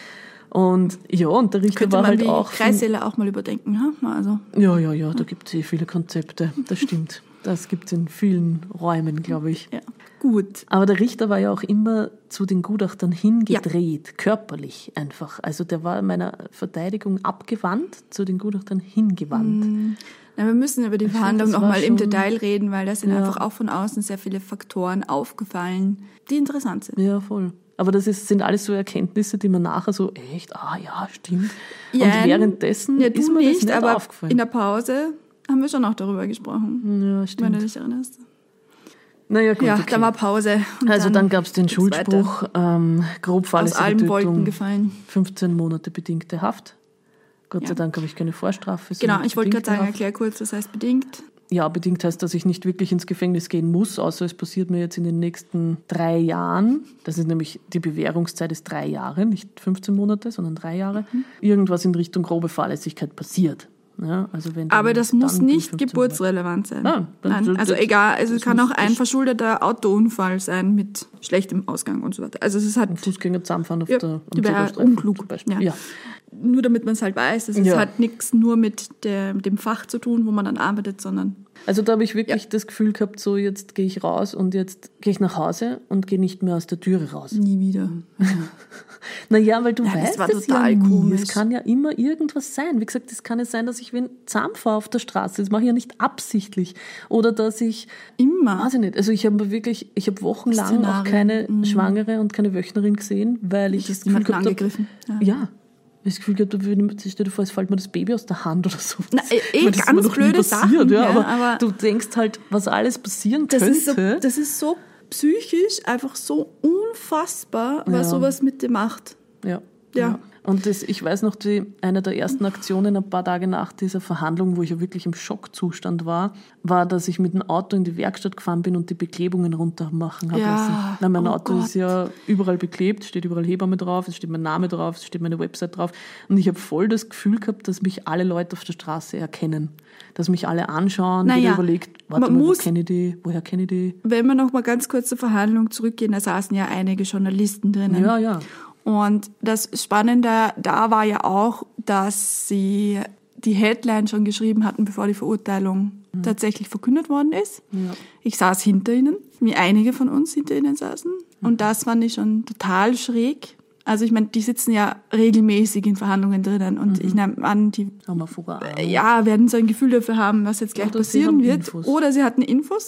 Und ja, und der Richter Könnte war man halt die auch... Kreissäle auch mal überdenken, ha? Also. Ja, da gibt es viele Konzepte, das stimmt. Das gibt es in vielen Räumen, glaube ich. Ja, gut. Aber der Richter war ja auch immer zu den Gutachtern hingedreht, körperlich einfach. Also der war meiner Verteidigung abgewandt, zu den Gutachtern hingewandt. Ja, wir müssen über die Verhandlung das war nochmal im schon- Detail reden, weil da sind einfach auch von außen sehr viele Faktoren aufgefallen, die interessant sind. Ja, voll. Aber sind alles so Erkenntnisse, die man nachher so, echt, ja, stimmt. Ja, und währenddessen ja, ist du mir das nicht, nicht aber aufgefallen. in der Pause haben wir schon auch darüber gesprochen, Ja, wenn du stimmt. dich erinnerst. Naja, gut, Ja, okay. da war Pause. Und Also dann gab es den geht's Schuldspruch, grob aus fahrlässige allen Wolken Tötung, gefallen. 15 Monate bedingte Haft. Gott sei Ja. Dank habe ich keine Vorstrafe. Genau, sondern ich wollte gerade bedingte sagen, Haft. erklär kurz, was heißt bedingt. Ja, bedingt heißt, dass ich nicht wirklich ins Gefängnis gehen muss, außer es passiert mir jetzt in den nächsten 3 Jahren. Das ist nämlich, die Bewährungszeit ist 3 Jahre, nicht 15 Monate, sondern 3 Jahre. Irgendwas in Richtung grobe Fahrlässigkeit passiert. Ja, also wenn Aber dann- das muss dann nicht 15 geburtsrelevant sein. Nein, Nein, also das- egal, also es das kann muss- auch ein verschuldeter Autounfall sein mit schlechtem Ausgang und so weiter. Also es hat Fußgänger zusammenfahren auf Ja, der am die wäre Zebrastreifen unklug, zum Beispiel. ja. Ja. nur damit man es halt weiß, es Ja. hat nichts nur mit dem Fach zu tun, wo man dann arbeitet, sondern Also da habe ich wirklich das Gefühl gehabt, so jetzt gehe ich raus und jetzt gehe ich nach Hause und gehe nicht mehr aus der Türe raus. nie wieder. Naja, weil du Ja, das weißt war es total ja nie. komisch. Es kann ja immer irgendwas sein. Wie gesagt, es kann ja sein, dass ich wen zusammenfahre auf der Straße. Das mache ich ja nicht absichtlich. Oder dass ich, Immer. weiß ich nicht, also ich habe wochenlang auch keine Schwangere und keine Wöchnerin gesehen, weil ich das Gefühl Jemanden gehabt habe, angegriffen. ja. Das Gefühl gehabt, stell dir vor, es fällt mir das Baby aus der Hand oder so. Na, Ich meine, das ist ganz mir noch nie blöde passiert, Sachen, ja, ja, aber aber du denkst halt, was alles passieren Das könnte. ist so psychisch einfach so unfassbar, was Ja. sowas mit dir macht. Ja. Ja. Und ich weiß noch, eine der ersten Aktionen ein paar Tage nach dieser Verhandlung, wo ich ja wirklich im Schockzustand war, dass ich mit dem Auto in die Werkstatt gefahren bin und die Beklebungen runter machen habe Ja, lassen. Weil mein oh Auto Gott. ist ja überall beklebt, steht überall Hebamme drauf, es steht mein Name drauf, es steht meine Website drauf. Und ich habe voll das Gefühl gehabt, dass mich alle Leute auf der Straße erkennen. Dass mich alle anschauen, Naja, jeder überlegt, warte man mal, muss- woher kenne ich die? Wenn wir noch mal ganz kurz zur Verhandlung zurückgehen, da saßen ja einige Journalisten drinnen. Ja. Und das Spannende da war ja auch, dass sie die Headline schon geschrieben hatten, bevor die Verurteilung tatsächlich verkündet worden ist. Ja. Ich saß hinter ihnen, wie einige von uns hinter ihnen saßen. Und das fand ich schon total schräg. Also ich meine, die sitzen ja regelmäßig in Verhandlungen drinnen. Und ich nehme an, die Haben wir vorher werden so ein Gefühl dafür haben, was jetzt gleich Oder sie passieren haben wird. Infos. Oder sie hatten Infos.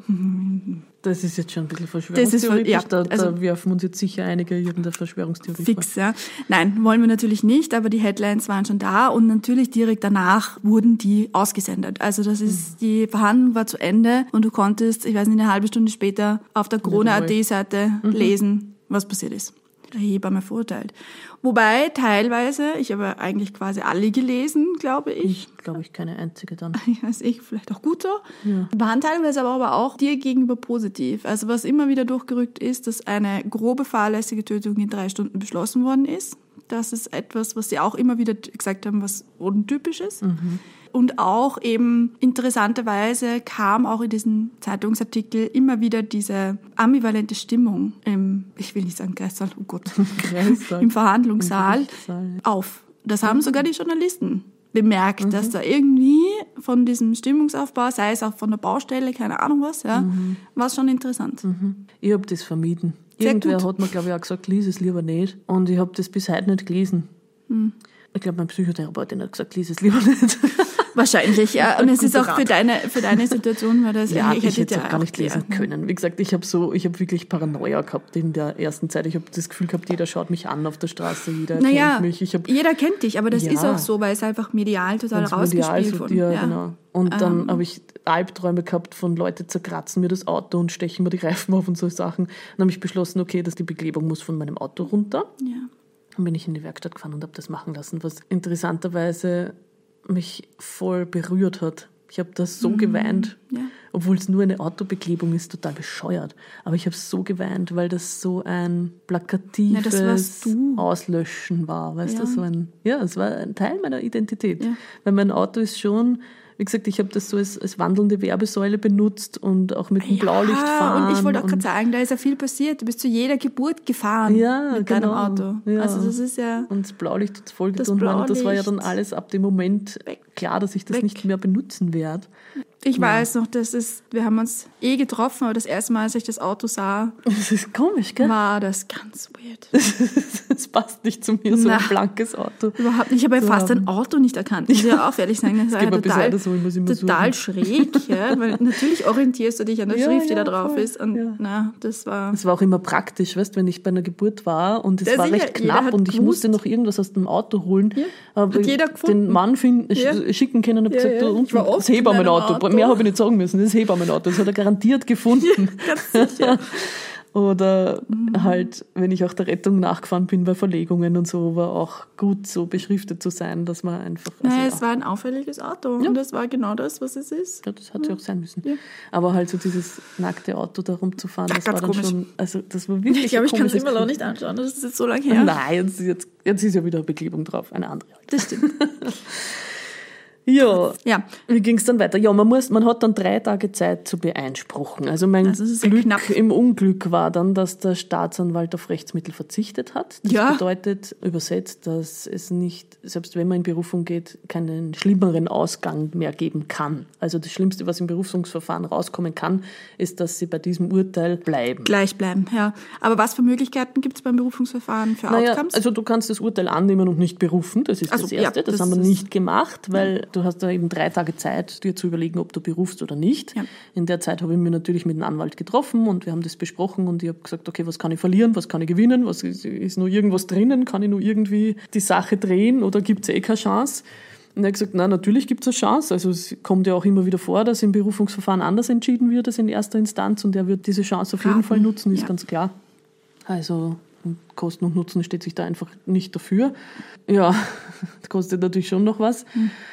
Das ist jetzt schon ein bisschen Das ist verschwörungstheoretisch. ja, Da also- werfen uns jetzt sicher einige irgendeine Verschwörungstheorie Fix, ja. Nein, wollen wir natürlich nicht, aber die Headlines waren schon da und natürlich direkt danach wurden die ausgesendet. Also das ist, die Verhandlung war zu Ende und du konntest, ich weiß nicht, eine halbe Stunde später auf der Krone.at-Seite lesen, was passiert ist. Der Hebamme verurteilt. Wobei teilweise, ich habe eigentlich quasi alle gelesen, glaube ich. Ich glaube, ich keine einzige dann. Ich weiß ich, vielleicht auch gut so. Waren teilweise aber auch dir gegenüber positiv. Also was immer wieder durchgerückt ist, dass eine grobe fahrlässige Tötung in 3 Stunden beschlossen worden ist. Das ist etwas, was sie auch immer wieder gesagt haben, was untypisch ist. Und auch eben interessanterweise kam auch in diesem Zeitungsartikel immer wieder diese ambivalente Stimmung im, ich will nicht sagen Kreissaal, oh Gott, Kreissaal. im Verhandlungssaal Im Gerichtssaal. auf. Das haben sogar die Journalisten bemerkt, dass da irgendwie von diesem Stimmungsaufbau, sei es auch von der Baustelle, keine Ahnung was, ja, war es schon interessant. Ich habe das vermieden. Sehr Irgendwer gut. hat mir, glaube ich, auch gesagt, lies es lieber nicht. Und ich habe das bis heute nicht gelesen. Ich glaube, mein Psychotherapeutin hat gesagt, lies es lieber nicht. Wahrscheinlich, ja. Und es ist Guter auch für deine Situation, weil das Ja, ich hätte hätte es auch gar nicht lesen können. Wie gesagt, ich habe wirklich Paranoia gehabt in der ersten Zeit. Ich habe das Gefühl gehabt, jeder schaut mich an auf der Straße, jeder Naja, kennt mich. jeder kennt dich, aber das Ja. ist auch so, weil es einfach medial total Wenn's medial rausgespielt so, wurde. ja, genau. Und dann habe ich Albträume gehabt von Leute zerkratzen mir das Auto und stechen mir die Reifen auf und so Sachen. Dann habe ich beschlossen, okay, dass die Beklebung muss von meinem Auto runter. Ja. Dann bin ich in die Werkstatt gefahren und habe das machen lassen, was interessanterweise mich voll berührt hat. Ich habe da so geweint, ja. obwohl es nur eine Autobeklebung ist, total bescheuert. Aber ich habe so geweint, weil das so ein plakatives das warst du. Auslöschen war. Weißt Ja. du, es war ein Teil meiner Identität. Ja. Weil mein Auto ist schon Wie gesagt, ich habe das so als wandelnde Werbesäule benutzt und auch mit dem Blaulicht fahren. Und ich wollte auch gerade sagen, da ist ja viel passiert. Du bist zu jeder Geburt gefahren mit deinem Auto. Ja. Also das ist ja... Und das Blaulicht hat voll getan. Und das war ja dann alles ab dem Moment klar, dass ich das nicht mehr benutzen werde. Ich weiß noch, wir haben uns getroffen, aber das erste Mal, als ich das Auto sah, das ist komisch, gell? War das ganz weird. Das passt nicht zu mir, so ein blankes Auto. Überhaupt nicht. Ich habe ja fast ein Auto nicht erkannt. Muss ja auch ehrlich sagen. Das war total schräg. Ja? Weil natürlich orientierst du dich an der Schrift, die da drauf ist. Und das war auch immer praktisch, weißt, wenn ich bei einer Geburt war und es war recht knapp und ich musste noch irgendwas aus dem Auto holen. Ja. Aber den Mann schicken können und habe gesagt, das Hebammenauto. Mehr habe ich nicht sagen müssen, das Hebammenauto. Das hat er garantiert gefunden. Ja, ganz sicher. Oder halt, wenn ich auch der Rettung nachgefahren bin bei Verlegungen und so, war auch gut so beschriftet zu sein, dass man einfach... Es war ein auffälliges Auto und das war genau das, was es ist. Ja, das hat ja auch sein müssen. Ja. Aber halt so dieses nackte Auto da rumzufahren, das war dann komisch. Schon... Also das war wirklich... Ich glaube, ich kann es immer noch nicht anschauen, das ist jetzt so lange her. Nein, jetzt ist ja wieder eine Beklebung drauf, eine andere. Das stimmt. Ja, wie ging es dann weiter? Ja, man hat dann 3 Tage Zeit zu beeinspruchen. Also mein Glück im Unglück war dann, dass der Staatsanwalt auf Rechtsmittel verzichtet hat. Das bedeutet übersetzt, dass es nicht, selbst wenn man in Berufung geht, keinen schlimmeren Ausgang mehr geben kann. Also das Schlimmste, was im Berufungsverfahren rauskommen kann, ist, dass sie bei diesem Urteil bleiben. Gleich bleiben, ja. Aber was für Möglichkeiten gibt es beim Berufungsverfahren für Outcomes? Also du kannst das Urteil annehmen und nicht berufen, das ist das Erste. Das haben wir nicht gemacht, weil du hast da eben 3 Tage Zeit, dir zu überlegen, ob du berufst oder nicht. Ja. In der Zeit habe ich mich natürlich mit dem Anwalt getroffen und wir haben das besprochen und ich habe gesagt, okay, was kann ich verlieren, was kann ich gewinnen, was ist nur irgendwas drinnen, kann ich nur irgendwie die Sache drehen oder gibt es keine Chance? Und er hat gesagt, nein, natürlich gibt es eine Chance. Also es kommt ja auch immer wieder vor, dass im Berufungsverfahren anders entschieden wird als in erster Instanz und er wird diese Chance auf jeden Fall nutzen, ist ganz klar. Also Kosten und Nutzen steht sich da einfach nicht dafür. Ja, das kostet natürlich schon noch was.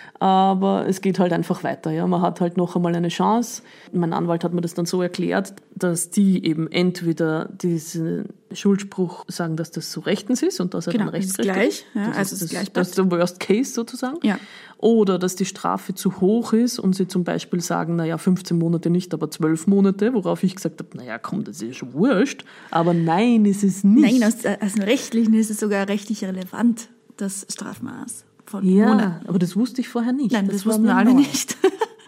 Aber es geht halt einfach weiter. Ja. Man hat halt noch einmal eine Chance. Mein Anwalt hat mir das dann so erklärt, dass die eben entweder diesen Schuldspruch sagen, dass das so rechtens ist und dass er dann rechtskräftig ist. Das ist gleich. Das ist der Worst Case sozusagen. Ja. Oder dass die Strafe zu hoch ist und sie zum Beispiel sagen, 15 Monate nicht, aber 12 Monate, worauf ich gesagt habe, komm, das ist schon wurscht. Aber nein, ist es nicht. Nein, aus dem Rechtlichen ist es sogar rechtlich relevant, das Strafmaß. Ja, aber das wusste ich vorher nicht. Nein, das wussten wir alle nicht.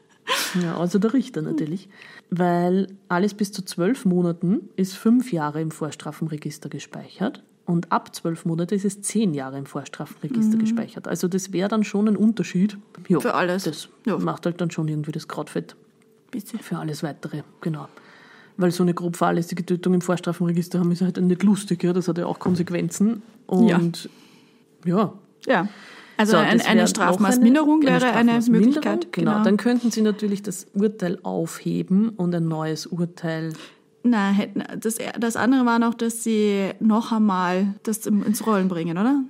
Ja, also der Richter natürlich. Weil alles bis zu 12 Monaten ist 5 Jahre im Vorstrafenregister gespeichert und ab 12 Monate ist es 10 Jahre im Vorstrafenregister gespeichert. Also das wäre dann schon ein Unterschied. Jo, für alles. Das macht halt dann schon irgendwie das Krautfett. Bitte. Für alles Weitere, genau. Weil so eine grob fahrlässige Tötung im Vorstrafenregister haben ist halt nicht lustig. Ja? Das hat ja auch Konsequenzen. Und ja. Also eine Strafmaßminderung wäre eine Möglichkeit. Genau, dann könnten Sie natürlich das Urteil aufheben und ein neues Urteil... Nein, das andere war noch, dass Sie noch einmal das ins Rollen bringen, oder?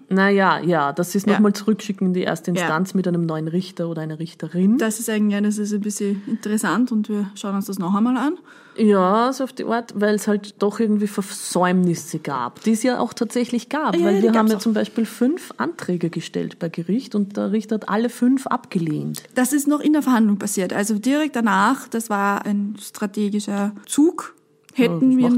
Dass Sie es nochmal zurückschicken in die erste Instanz mit einem neuen Richter oder einer Richterin. Das ist eigentlich das ist ein bisschen interessant und wir schauen uns das noch einmal an. Ja, so auf die Art, weil es halt doch irgendwie Versäumnisse gab, die es ja auch tatsächlich gab. Weil wir haben ja zum Beispiel 5 Anträge gestellt bei Gericht und der Richter hat alle 5 abgelehnt. Das ist noch in der Verhandlung passiert. Also direkt danach, das war ein strategischer Zug, hätten wir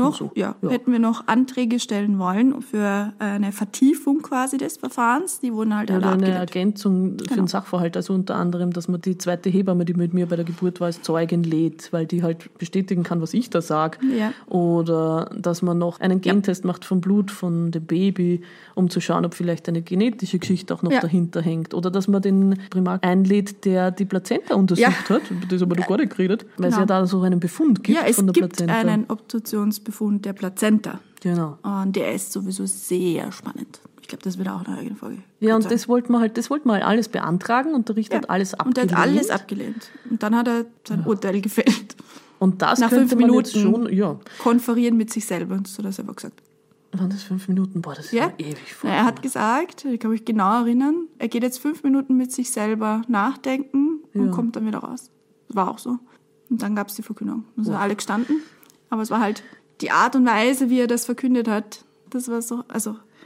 noch Anträge stellen wollen für eine Vertiefung quasi des Verfahrens. Die wurden halt alle abgelehnt. Eine Ergänzung für den Sachverhalt, also unter anderem, dass man die zweite Hebamme, die mit mir bei der Geburt war, als Zeugin lädt, weil die halt bestätigen kann, was ich da sage. Ja. Oder dass man noch einen Gentest macht vom Blut von dem Baby, um zu schauen, ob vielleicht eine genetische Geschichte auch noch dahinter hängt. Oder dass man den Primark einlädt, der die Plazenta untersucht hat. Das ist aber noch gar nicht geredet, weil es ja da so einen Befund gibt von der Plazenta. Ja, es gibt einen Obduktionsbefund der Plazenta. Genau. Und der ist sowieso sehr spannend. Ich glaube, das wird auch eine eigene Folge. Ja, und das wollten wir halt alles beantragen und der Richter hat alles abgelehnt. Und er hat alles abgelehnt. Und dann hat er sein Urteil gefällt. Und das nach könnte 5 Minuten jetzt schon, konferieren mit sich selber. Und so hat er selber gesagt. Waren das 5 Minuten? Boah, das ist ja ewig vor. Er hat gesagt, ich kann mich genau erinnern, er geht jetzt 5 Minuten mit sich selber nachdenken und kommt dann wieder raus. Das war auch so. Und dann gab es die Verkündung. Da sind alle gestanden. Aber es war halt die Art und Weise, wie er das verkündet hat, das war so, also...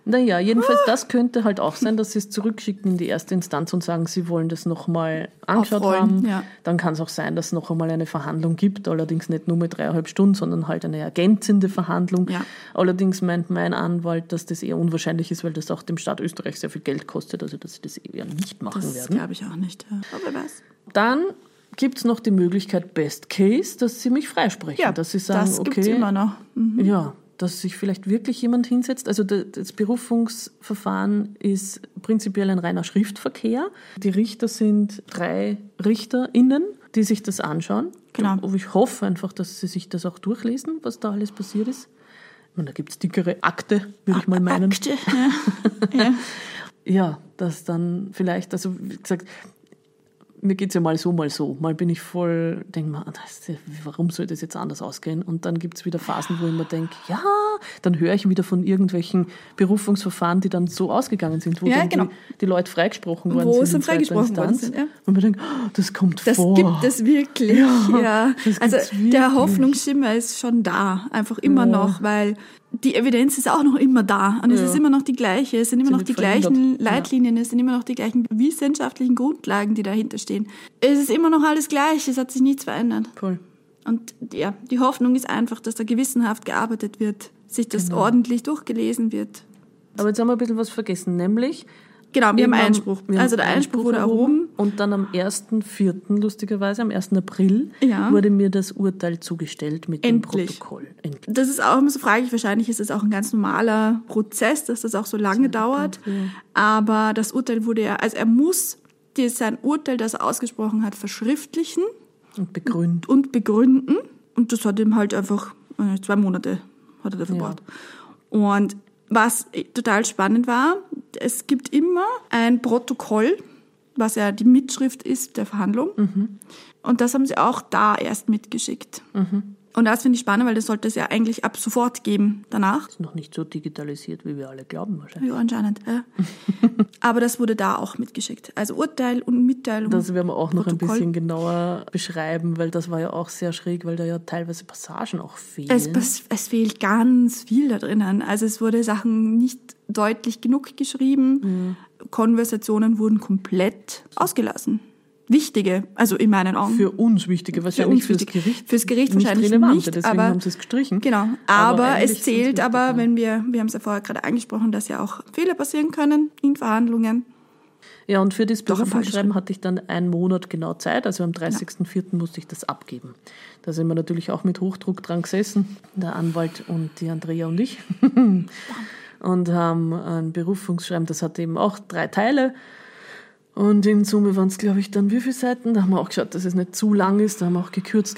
Naja, jedenfalls das könnte halt auch sein, dass sie es zurückschicken in die erste Instanz und sagen, sie wollen das nochmal angeschaut haben. Ja. Dann kann es auch sein, dass es noch einmal eine Verhandlung gibt, allerdings nicht nur mit 3,5 Stunden, sondern halt eine ergänzende Verhandlung. Ja. Allerdings meint mein Anwalt, dass das eher unwahrscheinlich ist, weil das auch dem Staat Österreich sehr viel Geld kostet, also dass sie das eher nicht machen werden. Das glaube ich auch nicht. Ja. Aber wer weiß. Dann gibt es noch die Möglichkeit, Best Case, dass sie mich freisprechen. Ja, dass sie sagen, das gibt es okay, immer noch. Mhm. ja, dass sich vielleicht wirklich jemand hinsetzt. Also das Berufungsverfahren ist prinzipiell ein reiner Schriftverkehr. Die Richter sind 3 RichterInnen, die sich das anschauen. Genau. Und ich hoffe einfach, dass sie sich das auch durchlesen, was da alles passiert ist. Ich meine, da gibt es dickere Akte, würde ich mal meinen. Akte, ja. Ja, dass dann vielleicht, also wie gesagt, mir geht's ja mal so, mal so. Mal bin ich voll, denke mir, warum soll das jetzt anders ausgehen? Und dann gibt's wieder Phasen, wo ich mir denke, ja, dann höre ich wieder von irgendwelchen Berufungsverfahren, die dann so ausgegangen sind, wo dann die Leute freigesprochen worden sind. Wo sie freigesprochen worden sind, ja. Und man denkt, das kommt das vor. Das gibt es wirklich, ja. Also wirklich. Der Hoffnungsschimmer ist schon da, einfach immer noch, weil die Evidenz ist auch noch immer da und es ist immer noch die gleiche, es sind immer noch die gleichen Leitlinien, es sind immer noch die gleichen wissenschaftlichen Grundlagen, die dahinter stehen. Es ist immer noch alles gleich, es hat sich nichts verändert. Voll. Und ja, die Hoffnung ist einfach, dass da gewissenhaft gearbeitet wird, sich das ordentlich durchgelesen wird. Aber jetzt haben wir ein bisschen was vergessen, nämlich... Genau, wir haben Einspruch. Also der Einspruch wurde erhoben. Und dann am 1.4., lustigerweise, am 1. April, wurde mir das Urteil zugestellt mit dem Protokoll. Endlich. Das ist auch immer so fraglich. Wahrscheinlich ist es auch ein ganz normaler Prozess, dass das auch so lange dauert. Ja. Aber das Urteil wurde also er muss sein Urteil, das er ausgesprochen hat, verschriftlichen. Und begründen. Und das hat ihm halt einfach 2 Monate hat er dafür gebraucht. Und was total spannend war, es gibt immer ein Protokoll, was ja die Mitschrift ist der Verhandlung. Mhm. Und das haben sie auch da erst mitgeschickt. Mhm. Und das finde ich spannend, weil das sollte es ja eigentlich ab sofort geben danach. Ist noch nicht so digitalisiert, wie wir alle glauben wahrscheinlich. Ja, anscheinend. Ja. Aber das wurde da auch mitgeschickt. Also Urteil und Mitteilung. Das werden wir auch noch Protokoll. ein bisschen genauer beschreiben, weil das war ja auch sehr schräg, weil da ja teilweise Passagen auch fehlen. Es fehlt ganz viel da drinnen. Also es wurde Sachen nicht deutlich genug geschrieben. Mhm. Konversationen wurden komplett ausgelassen. Wichtige, also in meinen Augen. Für uns wichtige, wahrscheinlich fürs Gericht. Fürs Gericht nicht wahrscheinlich relevant, nicht, deswegen aber haben sie es gestrichen. Genau, aber es zählt, aber wenn wir haben es ja vorher gerade angesprochen, dass ja auch Fehler passieren können in Verhandlungen. Ja, und für das Berufungsschreiben hatte ich dann 1 Monat genau Zeit, also am 30.04. musste ich das abgeben. Da sind wir natürlich auch mit Hochdruck dran gesessen, der Anwalt und die Andrea und ich, und haben ein Berufungsschreiben, das hatte eben auch 3 Teile. Und in Summe waren es, glaube ich, dann wie viele Seiten? Da haben wir auch geschaut, dass es nicht zu lang ist. Da haben wir auch gekürzt.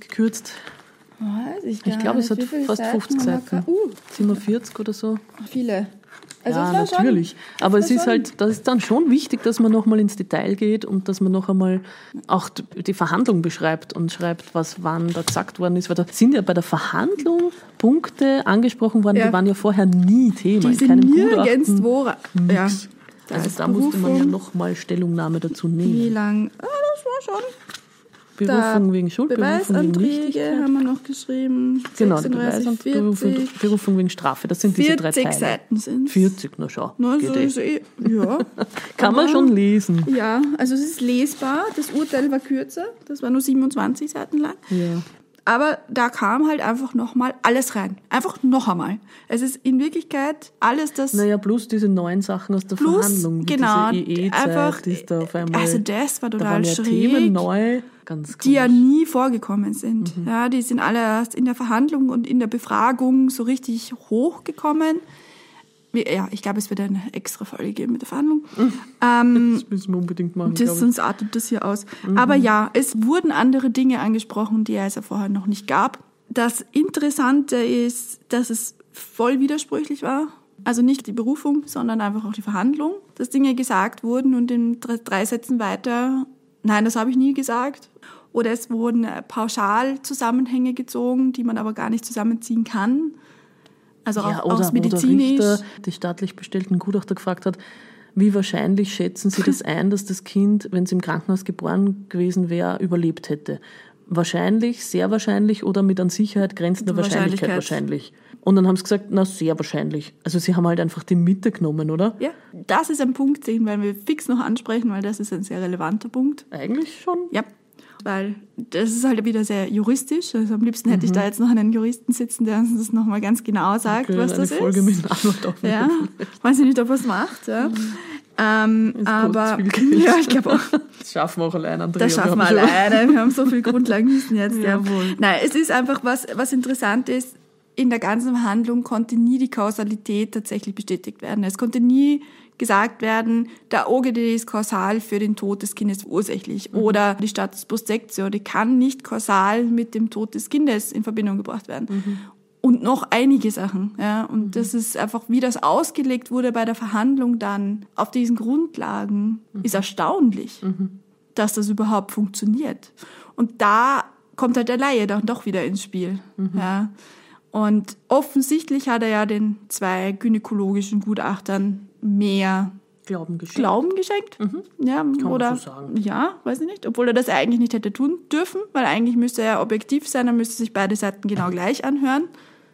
Weiß ich glaube, es hat fast 50 Seiten. 47 oder so. Viele. Also ja, natürlich. Aber es ist halt, das ist dann schon wichtig, dass man nochmal ins Detail geht und dass man noch einmal auch die Verhandlung beschreibt und schreibt, was wann da gesagt worden ist. Weil da sind ja bei der Verhandlung Punkte angesprochen worden, die waren ja vorher nie Thema. Die sind nirgendwo. Ja. Also da musste man ja nochmal Stellungnahme dazu nehmen. Wie lang? Das war schon. Berufung wegen Schuld, Berufung wegen Nichtigkeit. Haben wir noch geschrieben. Genau, 36, Berufung wegen Strafe. Das sind diese 3 Teile. 40 Seiten sind es. 40, na schau. Na, so ist ja. Kann man schon lesen. Ja, also es ist lesbar. Das Urteil war kürzer. Das war nur 27 Seiten lang. Ja. Aber da kam halt einfach nochmal alles rein. Einfach noch einmal. Es ist in Wirklichkeit alles das... Naja, plus diese neuen Sachen aus der Verhandlung. Genau. Diese EE-Zeit, die ist da auf einmal... Also das war total schräg. Themen neu, ganz die ja nie vorgekommen sind. Mhm. Ja, die sind alle erst in der Verhandlung und in der Befragung so richtig hochgekommen. Ja, ich glaube, es wird eine extra Folge geben mit der Verhandlung. Das müssen wir unbedingt machen, sonst artet das hier aus. Aber ja, es wurden andere Dinge angesprochen, die es ja vorher noch nicht gab. Das Interessante ist, dass es voll widersprüchlich war. Also nicht die Berufung, sondern einfach auch die Verhandlung. Dass Dinge gesagt wurden und in 3 Sätzen weiter, nein, das habe ich nie gesagt. Oder es wurden pauschal Zusammenhänge gezogen, die man aber gar nicht zusammenziehen kann. Also auch aus medizinisch. Oder Richter, die staatlich bestellten Gutachter gefragt hat, wie wahrscheinlich schätzen Sie das ein, dass das Kind, wenn es im Krankenhaus geboren gewesen wäre, überlebt hätte? wahrscheinlich, sehr wahrscheinlich oder mit an Sicherheit grenzender Wahrscheinlichkeit wahrscheinlich. Und dann haben sie gesagt, na, sehr wahrscheinlich. Also sie haben halt einfach die Mitte genommen, oder? Ja, das ist ein Punkt, den werden wir fix noch ansprechen, weil das ist ein sehr relevanter Punkt. Eigentlich schon. Ja, weil das ist halt wieder sehr juristisch. Also am liebsten hätte ich da jetzt noch einen Juristen sitzen, der uns das nochmal ganz genau sagt, okay, was das ist. Eine Folge mit Anwalt auf. Ja, weiß ich nicht, ob er es macht. Ja. Aber ja, ich glaube auch. Das schaffen wir auch alleine, Andrea. Das schaffen wir alleine. Wir haben so viel Grundlagenwissen jetzt. Ja. Nein, es ist einfach was interessant ist. In der ganzen Verhandlung konnte nie die Kausalität tatsächlich bestätigt werden. Es konnte nie gesagt werden, der OGD ist kausal für den Tod des Kindes ursächlich. Oder die Status post sectio, die kann nicht kausal mit dem Tod des Kindes in Verbindung gebracht werden. Und noch einige Sachen. Ja. Und das ist einfach, wie das ausgelegt wurde bei der Verhandlung dann auf diesen Grundlagen, ist erstaunlich, dass das überhaupt funktioniert. Und da kommt halt der Laie dann doch wieder ins Spiel. Ja. Und offensichtlich hat er ja den 2 gynäkologischen Gutachtern mehr Glauben geschenkt. Ja, kann oder man so sagen. Ja, weiß ich nicht. Obwohl er das eigentlich nicht hätte tun dürfen, weil eigentlich müsste er objektiv sein, er müsste sich beide Seiten genau gleich anhören.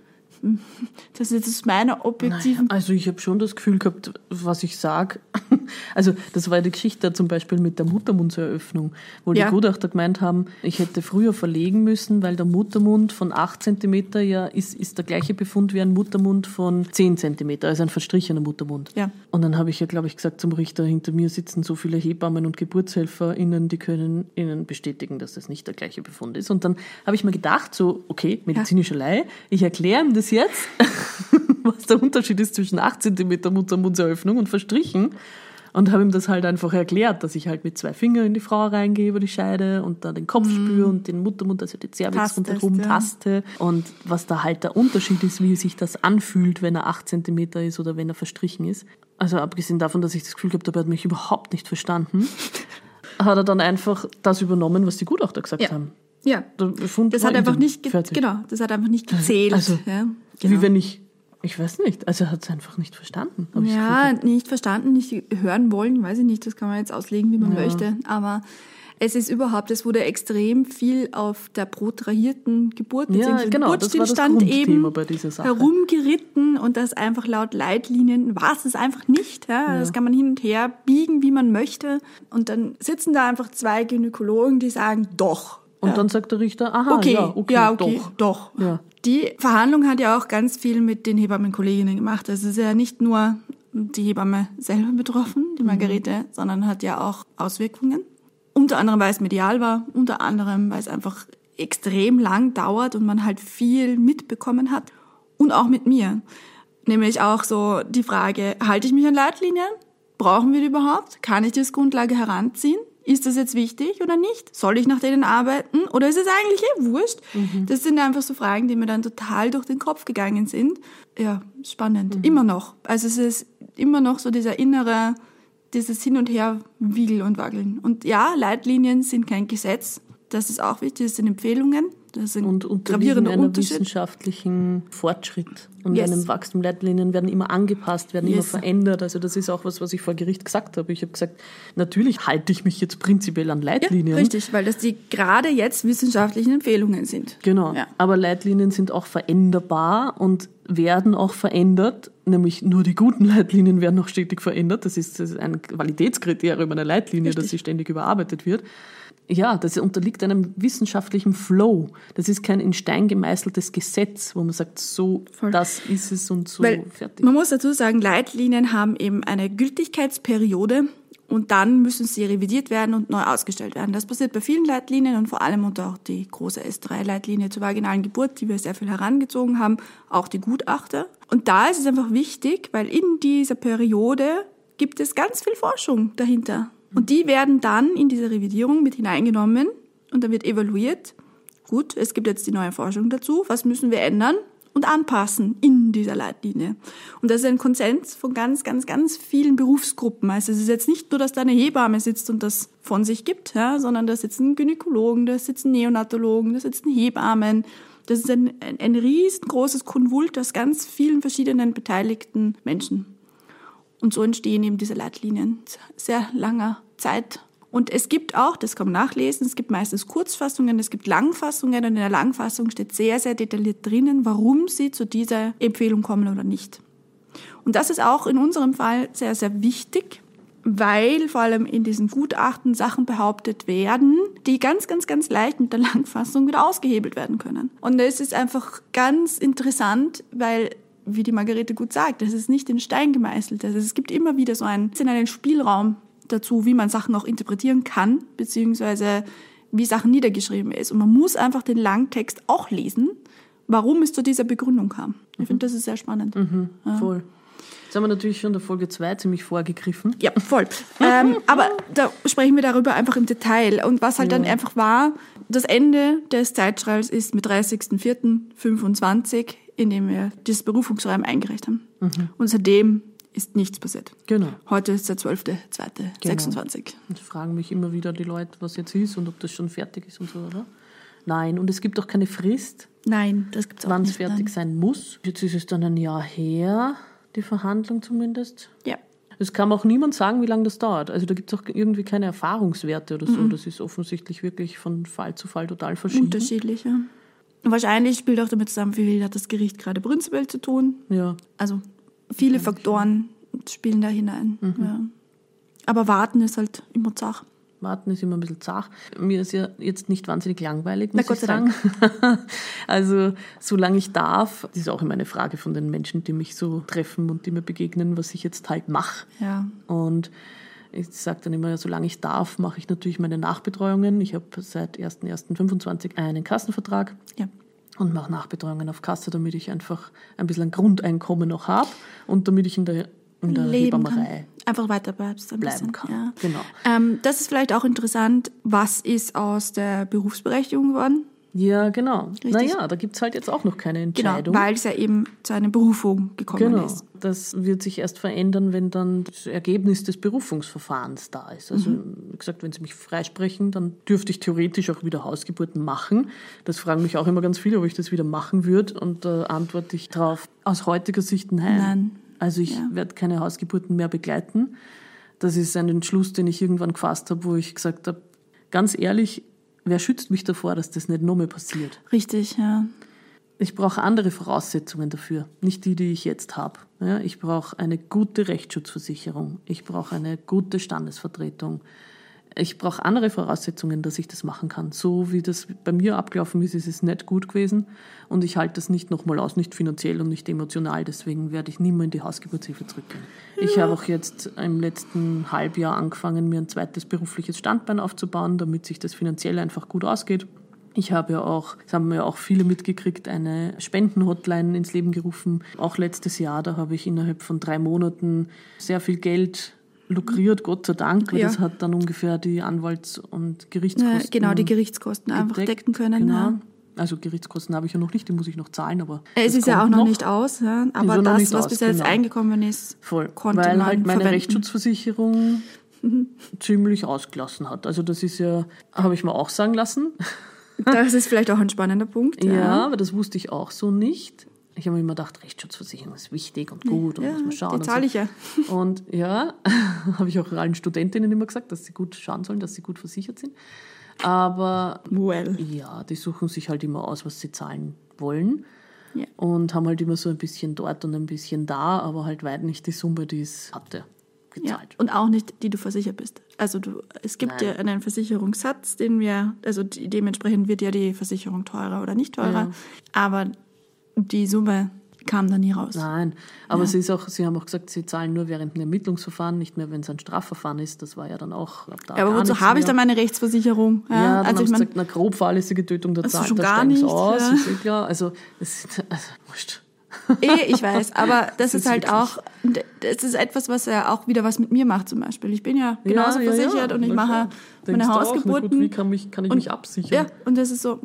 Das ist jetzt meine objektiven... Naja, also ich habe schon das Gefühl gehabt, was ich sage. Also das war die Geschichte zum Beispiel mit der Muttermundseröffnung, wo die Gutachter gemeint haben, ich hätte früher verlegen müssen, weil der Muttermund von 8 cm ja ist der gleiche Befund wie ein Muttermund von 10 cm, also ein verstrichener Muttermund. Ja. Und dann habe ich ja, glaube ich, gesagt zum Richter, hinter mir sitzen so viele Hebammen und GeburtshelferInnen, die können Ihnen bestätigen, dass das nicht der gleiche Befund ist. Und dann habe ich mir gedacht, so, okay, medizinischer Laie, ich erkläre ihm das jetzt, was der Unterschied ist zwischen 8 cm Muttermundseröffnung und verstrichen. Und habe ihm das halt einfach erklärt, dass ich halt mit 2 Fingern in die Frau reingehe über die Scheide und dann den Kopf spüre und den Muttermund, also die Cervix rundherum taste. Und was da halt der Unterschied ist, wie sich das anfühlt, wenn er 8 cm ist oder wenn er verstrichen ist. Also abgesehen davon, dass ich das Gefühl gehabt habe, er hat mich überhaupt nicht verstanden, hat er dann einfach das übernommen, was die Gutachter gesagt haben. Ja, das hat einfach nicht gezählt. Also, wie wenn ich weiß nicht, also er hat es einfach nicht verstanden. Nicht verstanden, nicht hören wollen, weiß ich nicht, das kann man jetzt auslegen, wie man möchte. Aber es wurde extrem viel auf der protrahierten Geburt bzw. Geburtsstillstand eben herumgeritten und das einfach laut Leitlinien war es einfach nicht. Ja? Das kann man hin und her biegen, wie man möchte. Und dann sitzen da einfach 2 Gynäkologen, die sagen, doch. Und dann sagt der Richter, doch. Ja. Die Verhandlung hat ja auch ganz viel mit den Hebammenkolleginnen gemacht. Also es ist ja nicht nur die Hebamme selber betroffen, die Margarete, sondern hat ja auch Auswirkungen. Unter anderem, weil es medial war, unter anderem, weil es einfach extrem lang dauert und man halt viel mitbekommen hat. Und auch mit mir. Nämlich auch so die Frage, halte ich mich an Leitlinien? Brauchen wir die überhaupt? Kann ich das Grundlage heranziehen? Ist das jetzt wichtig oder nicht? Soll ich nach denen arbeiten oder ist es eigentlich wurscht? Das sind einfach so Fragen, die mir dann total durch den Kopf gegangen sind. Ja, spannend. Immer noch. Also es ist immer noch so dieses Hin und Her Wiegeln und Waggeln. Und ja, Leitlinien sind kein Gesetz. Das ist auch wichtig, das sind Empfehlungen. Das sind und gravierende einem Unterschied. Wissenschaftlichen Fortschritt und einem Wachstum. Leitlinien werden immer angepasst, werden immer verändert. Also das ist auch was ich vor Gericht gesagt habe. Ich habe gesagt, natürlich halte ich mich jetzt prinzipiell an Leitlinien. Ja, richtig, weil das die gerade jetzt wissenschaftlichen Empfehlungen sind. Genau, aber Leitlinien sind auch veränderbar und werden auch verändert, nämlich nur die guten Leitlinien werden noch stetig verändert. Das ist ein Qualitätskriterium einer Leitlinie, dass sie ständig überarbeitet wird. Ja, das unterliegt einem wissenschaftlichen Flow. Das ist kein in Stein gemeißeltes Gesetz, wo man sagt, so, das ist es und so, fertig. Man muss dazu sagen, Leitlinien haben eben eine Gültigkeitsperiode und dann müssen sie revidiert werden und neu ausgestellt werden. Das passiert bei vielen Leitlinien und vor allem unter auch die große S3-Leitlinie zur vaginalen Geburt, die wir sehr viel herangezogen haben, auch die Gutachter. Und da ist es einfach wichtig, weil in dieser Periode gibt es ganz viel Forschung dahinter. Und die werden dann in diese Revidierung mit hineingenommen und dann wird evaluiert. Gut, es gibt jetzt die neue Forschung dazu. Was müssen wir ändern und anpassen in dieser Leitlinie? Und das ist ein Konsens von ganz, ganz, ganz vielen Berufsgruppen. Also es ist jetzt nicht nur, dass da eine Hebamme sitzt und das von sich gibt, sondern da sitzen Gynäkologen, da sitzen Neonatologen, da sitzen Hebammen. Das ist ein riesengroßes Konvult aus ganz vielen verschiedenen beteiligten Menschen. Und so entstehen eben diese Leitlinien. Sehr langer Zeit Und es gibt auch, das kann man nachlesen, es gibt meistens Kurzfassungen, es gibt Langfassungen und in der Langfassung steht sehr, sehr detailliert drinnen, warum sie zu dieser Empfehlung kommen oder nicht. Und das ist auch in unserem Fall sehr, sehr wichtig, weil vor allem in diesen Gutachten Sachen behauptet werden, die ganz, ganz, ganz leicht mit der Langfassung wieder ausgehebelt werden können. Und es ist einfach ganz interessant, weil, wie die Margarete gut sagt, das ist nicht in Stein gemeißelt. Also es gibt immer wieder so einen Spielraum dazu, wie man Sachen auch interpretieren kann, beziehungsweise wie Sachen niedergeschrieben ist. Und man muss einfach den Langtext auch lesen, warum es zu dieser Begründung kam. Ich finde, das ist sehr spannend. Voll. Jetzt haben wir natürlich schon in der Folge 2 ziemlich vorgegriffen. Ja, voll. Aber da sprechen wir darüber einfach im Detail. Und was halt dann einfach war, das Ende des Zeitstrahls ist mit 30.04.25, in dem wir dieses Berufungsschreiben eingereicht haben. Und seitdem ist nichts passiert. Genau. Heute ist der 12.02.26. Genau. Und fragen mich immer wieder die Leute, was jetzt ist und ob das schon fertig ist und so, oder? Nein, und es gibt auch keine Frist, Nein, das gibt's auch wann nicht. es fertig sein muss. Jetzt ist es dann ein Jahr her, die Verhandlung zumindest. Ja. Es kann auch niemand sagen, wie lange das dauert. Also da gibt es auch irgendwie keine Erfahrungswerte oder so. Das ist offensichtlich wirklich von Fall zu Fall total verschieden. Unterschiedlich, ja. Und wahrscheinlich spielt auch damit zusammen, wie viel hat das Gericht gerade prinzipiell zu tun. Ja. Also viele Faktoren spielen da hinein. Ja. Aber warten ist halt immer zach. Warten ist immer ein bisschen zach. Mir ist ja jetzt nicht wahnsinnig langweilig, muss Gott ich sei sagen. Also solange ich darf, das ist auch immer eine Frage von den Menschen, die mich so treffen und die mir begegnen, was ich jetzt halt mache. Ja. Und ich sage dann immer, solange ich darf, mache ich natürlich meine Nachbetreuungen. Ich habe seit 1.1.25 einen Kassenvertrag. Ja. Und mache Nachbetreuungen auf Kasse, damit ich einfach ein bisschen ein Grundeinkommen noch habe und damit ich in der Hebammerei einfach weiter bleibst. bleiben kann. Ja. Genau. Das ist vielleicht auch interessant, was ist aus der Berufsberechtigung geworden? Ja, genau. Richtig. Naja, da gibt es halt jetzt auch noch keine Entscheidung. Genau, weil es ja eben zu einer Berufung gekommen ist. Das wird sich erst verändern, wenn dann das Ergebnis des Berufungsverfahrens da ist. Also, wie gesagt, wenn Sie mich freisprechen, dann dürfte ich theoretisch auch wieder Hausgeburten machen. Das fragen mich auch immer ganz viele, ob ich das wieder machen würde. Und da antworte ich darauf, aus heutiger Sicht nein. Also ich werde keine Hausgeburten mehr begleiten. Das ist ein Entschluss, den ich irgendwann gefasst habe, wo ich gesagt habe, ganz ehrlich, wer schützt mich davor, dass das nicht noch mehr passiert? Richtig, ja. Ich brauche andere Voraussetzungen dafür, nicht die ich jetzt habe. Ja, ich brauche eine gute Rechtsschutzversicherung. Ich brauche eine gute Standesvertretung. Ich brauche andere Voraussetzungen, dass ich das machen kann. So wie das bei mir abgelaufen ist, ist es nicht gut gewesen. Und ich halte das nicht nochmal aus, nicht finanziell und nicht emotional. Deswegen werde ich nie mehr in die Hausgeburtshilfe zurückgehen. Ja. Ich habe auch jetzt im letzten Halbjahr angefangen, mir ein zweites berufliches Standbein aufzubauen, damit sich das finanziell einfach gut ausgeht. Ich habe ja auch, das haben ja auch viele mitgekriegt, eine Spendenhotline ins Leben gerufen. Auch letztes Jahr, da habe ich innerhalb von 3 Monaten sehr viel Geld lukriert, Gott sei Dank, weil das hat dann ungefähr die Anwalts- und Gerichtskosten. Genau, die Gerichtskosten einfach decken können. Genau. Ja. Also Gerichtskosten habe ich ja noch nicht, die muss ich noch zahlen, aber es ist ja auch noch nicht aus, ja. Aber das, was bis jetzt eingekommen ist, konnte weil man halt meine verwenden. Rechtsschutzversicherung ziemlich ausgelassen hat. Also das ist ja, habe ich mir auch sagen lassen. Das ist vielleicht auch ein spannender Punkt. Ja, aber das wusste ich auch so nicht. Ich habe mir immer gedacht, Rechtsschutzversicherung ist wichtig und gut und muss man schauen. Die zahle ich ja. Und ja, habe ich auch allen Studentinnen immer gesagt, dass sie gut schauen sollen, dass sie gut versichert sind. Aber ja, die suchen sich halt immer aus, was sie zahlen wollen. Ja. Und haben halt immer so ein bisschen dort und ein bisschen da, aber halt weit nicht die Summe, die es hatte, gezahlt. Ja. Und auch nicht, die du versichert bist. Also es gibt ja einen Versicherungssatz, dementsprechend wird ja die Versicherung teurer oder nicht teurer. Ja. Aber die Summe kam da nie raus. Nein, aber sie haben auch gesagt, sie zahlen nur während einem Ermittlungsverfahren, nicht mehr, wenn es ein Strafverfahren ist. Das war ja dann auch da. Ja, aber wozu habe ich dann meine Rechtsversicherung? Ja, dann haben sie gesagt, grob fahrlässige Tötung, da zahlt das gar nicht aus. Ja. Ist klar. Also wurscht. Ich weiß, aber das ist halt auch, das ist etwas, was ja auch wieder was mit mir macht zum Beispiel. Ich bin ja genauso versichert und ich mache meine Hausgeburten. Gut, wie kann ich mich absichern? Ja, und das ist so,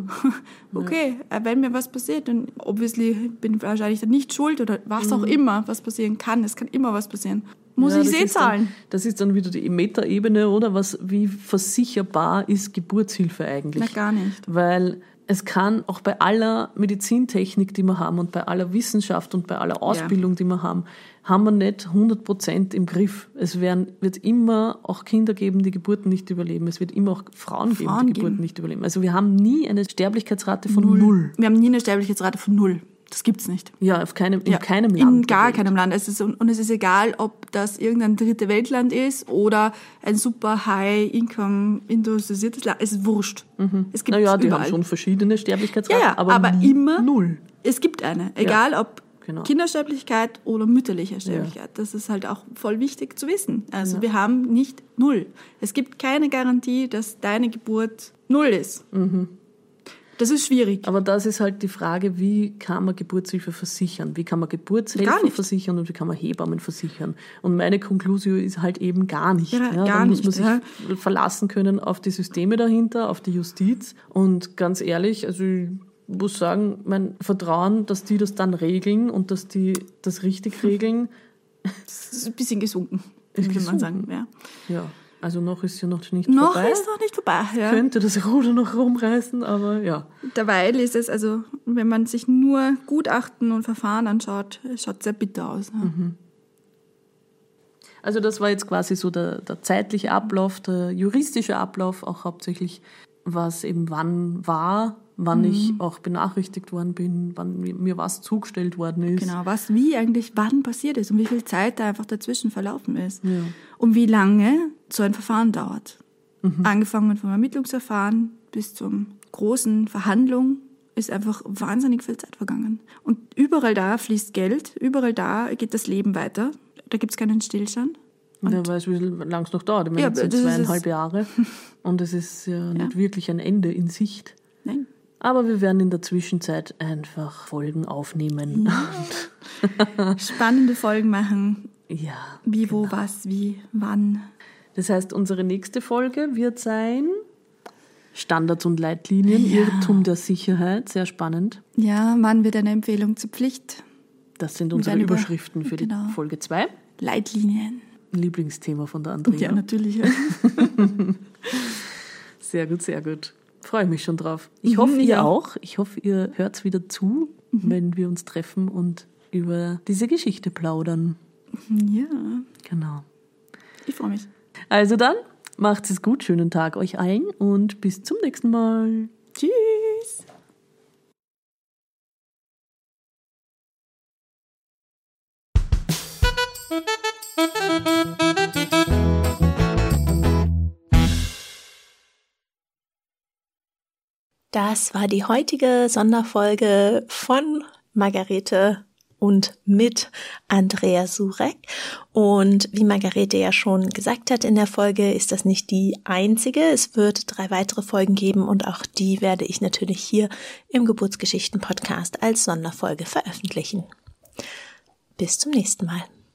okay, wenn mir was passiert, dann obviously bin ich wahrscheinlich dann nicht schuld oder was auch immer, was passieren kann. Es kann immer was passieren. Muss ich es zahlen? Das ist dann wieder die Metaebene, oder? Wie versicherbar ist Geburtshilfe eigentlich? Na, gar nicht. Weil es kann auch bei aller Medizintechnik, die wir haben und bei aller Wissenschaft und bei aller Ausbildung, die wir haben wir nicht 100% im Griff. Es wird immer auch Kinder geben, die Geburten nicht überleben. Es wird immer auch Frauen geben, die Geburten nicht überleben. Also wir haben nie eine Sterblichkeitsrate von 0. Wir haben nie eine Sterblichkeitsrate von 0. Das gibt's nicht. Ja, in keinem Land. In gar keinem Land. Es ist egal, ob das irgendein dritte Weltland ist oder ein super high-income industrialisiertes Land. Es ist wurscht. Es gibt die überall. haben schon verschiedene Sterblichkeitsraten, aber immer 0. Es gibt eine. Egal ob Kindersterblichkeit oder mütterliche Sterblichkeit. Ja. Das ist halt auch voll wichtig zu wissen. Also wir haben nicht 0. Es gibt keine Garantie, dass deine Geburt 0 ist. Das ist schwierig. Aber das ist halt die Frage, wie kann man Geburtshilfe versichern? Wie kann man Geburtshelfer versichern und wie kann man Hebammen versichern? Und meine Konklusion ist halt eben gar nicht. Da muss man sich verlassen können auf die Systeme dahinter, auf die Justiz. Und ganz ehrlich, also ich muss sagen, mein Vertrauen, dass die das dann regeln und dass die das richtig regeln, das ist ein bisschen gesunken, würde man sagen. Ja. Also noch ist ja noch nicht vorbei. Noch ist noch nicht vorbei, ja. Könnte das Ruder noch rumreißen, aber ja. Derweil ist es, also wenn man sich nur Gutachten und Verfahren anschaut, schaut es sehr bitter aus. Ne? Also das war jetzt quasi so der zeitliche Ablauf, der juristische Ablauf, auch hauptsächlich, was eben wann war, wann ich auch benachrichtigt worden bin, wann mir was zugestellt worden ist. Genau, wann passiert ist und wie viel Zeit da einfach dazwischen verlaufen ist. Ja. Und wie lange so ein Verfahren dauert. Angefangen vom Ermittlungsverfahren bis zum großen Verhandlung ist einfach wahnsinnig viel Zeit vergangen. Und überall da fließt Geld, überall da geht das Leben weiter. Da gibt es keinen Stillstand. Und wer weiß, wie lange es noch dauert. Ich meine, jetzt sind 2,5 Jahre und es ist ja nicht wirklich ein Ende in Sicht. Nein. Aber wir werden in der Zwischenzeit einfach Folgen aufnehmen. Ja. Spannende Folgen machen. Ja. Wie, wo, was, wie, wann. Das heißt, unsere nächste Folge wird sein Standards und Leitlinien, Irrtum der Sicherheit. Sehr spannend. Ja, wann wird eine Empfehlung zur Pflicht? Das sind unsere Überschriften für die Folge 2. Leitlinien. Lieblingsthema von der Andrea. Ja, natürlich. Ja. Sehr gut, sehr gut. Freue mich schon drauf. Ich hoffe, ihr auch. Ich hoffe, ihr hört wieder zu, wenn wir uns treffen und über diese Geschichte plaudern. Ja. Genau. Ich freue mich. Also dann, macht's es gut. Schönen Tag euch allen und bis zum nächsten Mal. Tschüss. Das war die heutige Sonderfolge von Margarete und mit Andrea Surek. Und wie Margarete ja schon gesagt hat in der Folge, ist das nicht die einzige. Es wird 3 weitere Folgen geben und auch die werde ich natürlich hier im Geburtsgeschichten-Podcast als Sonderfolge veröffentlichen. Bis zum nächsten Mal.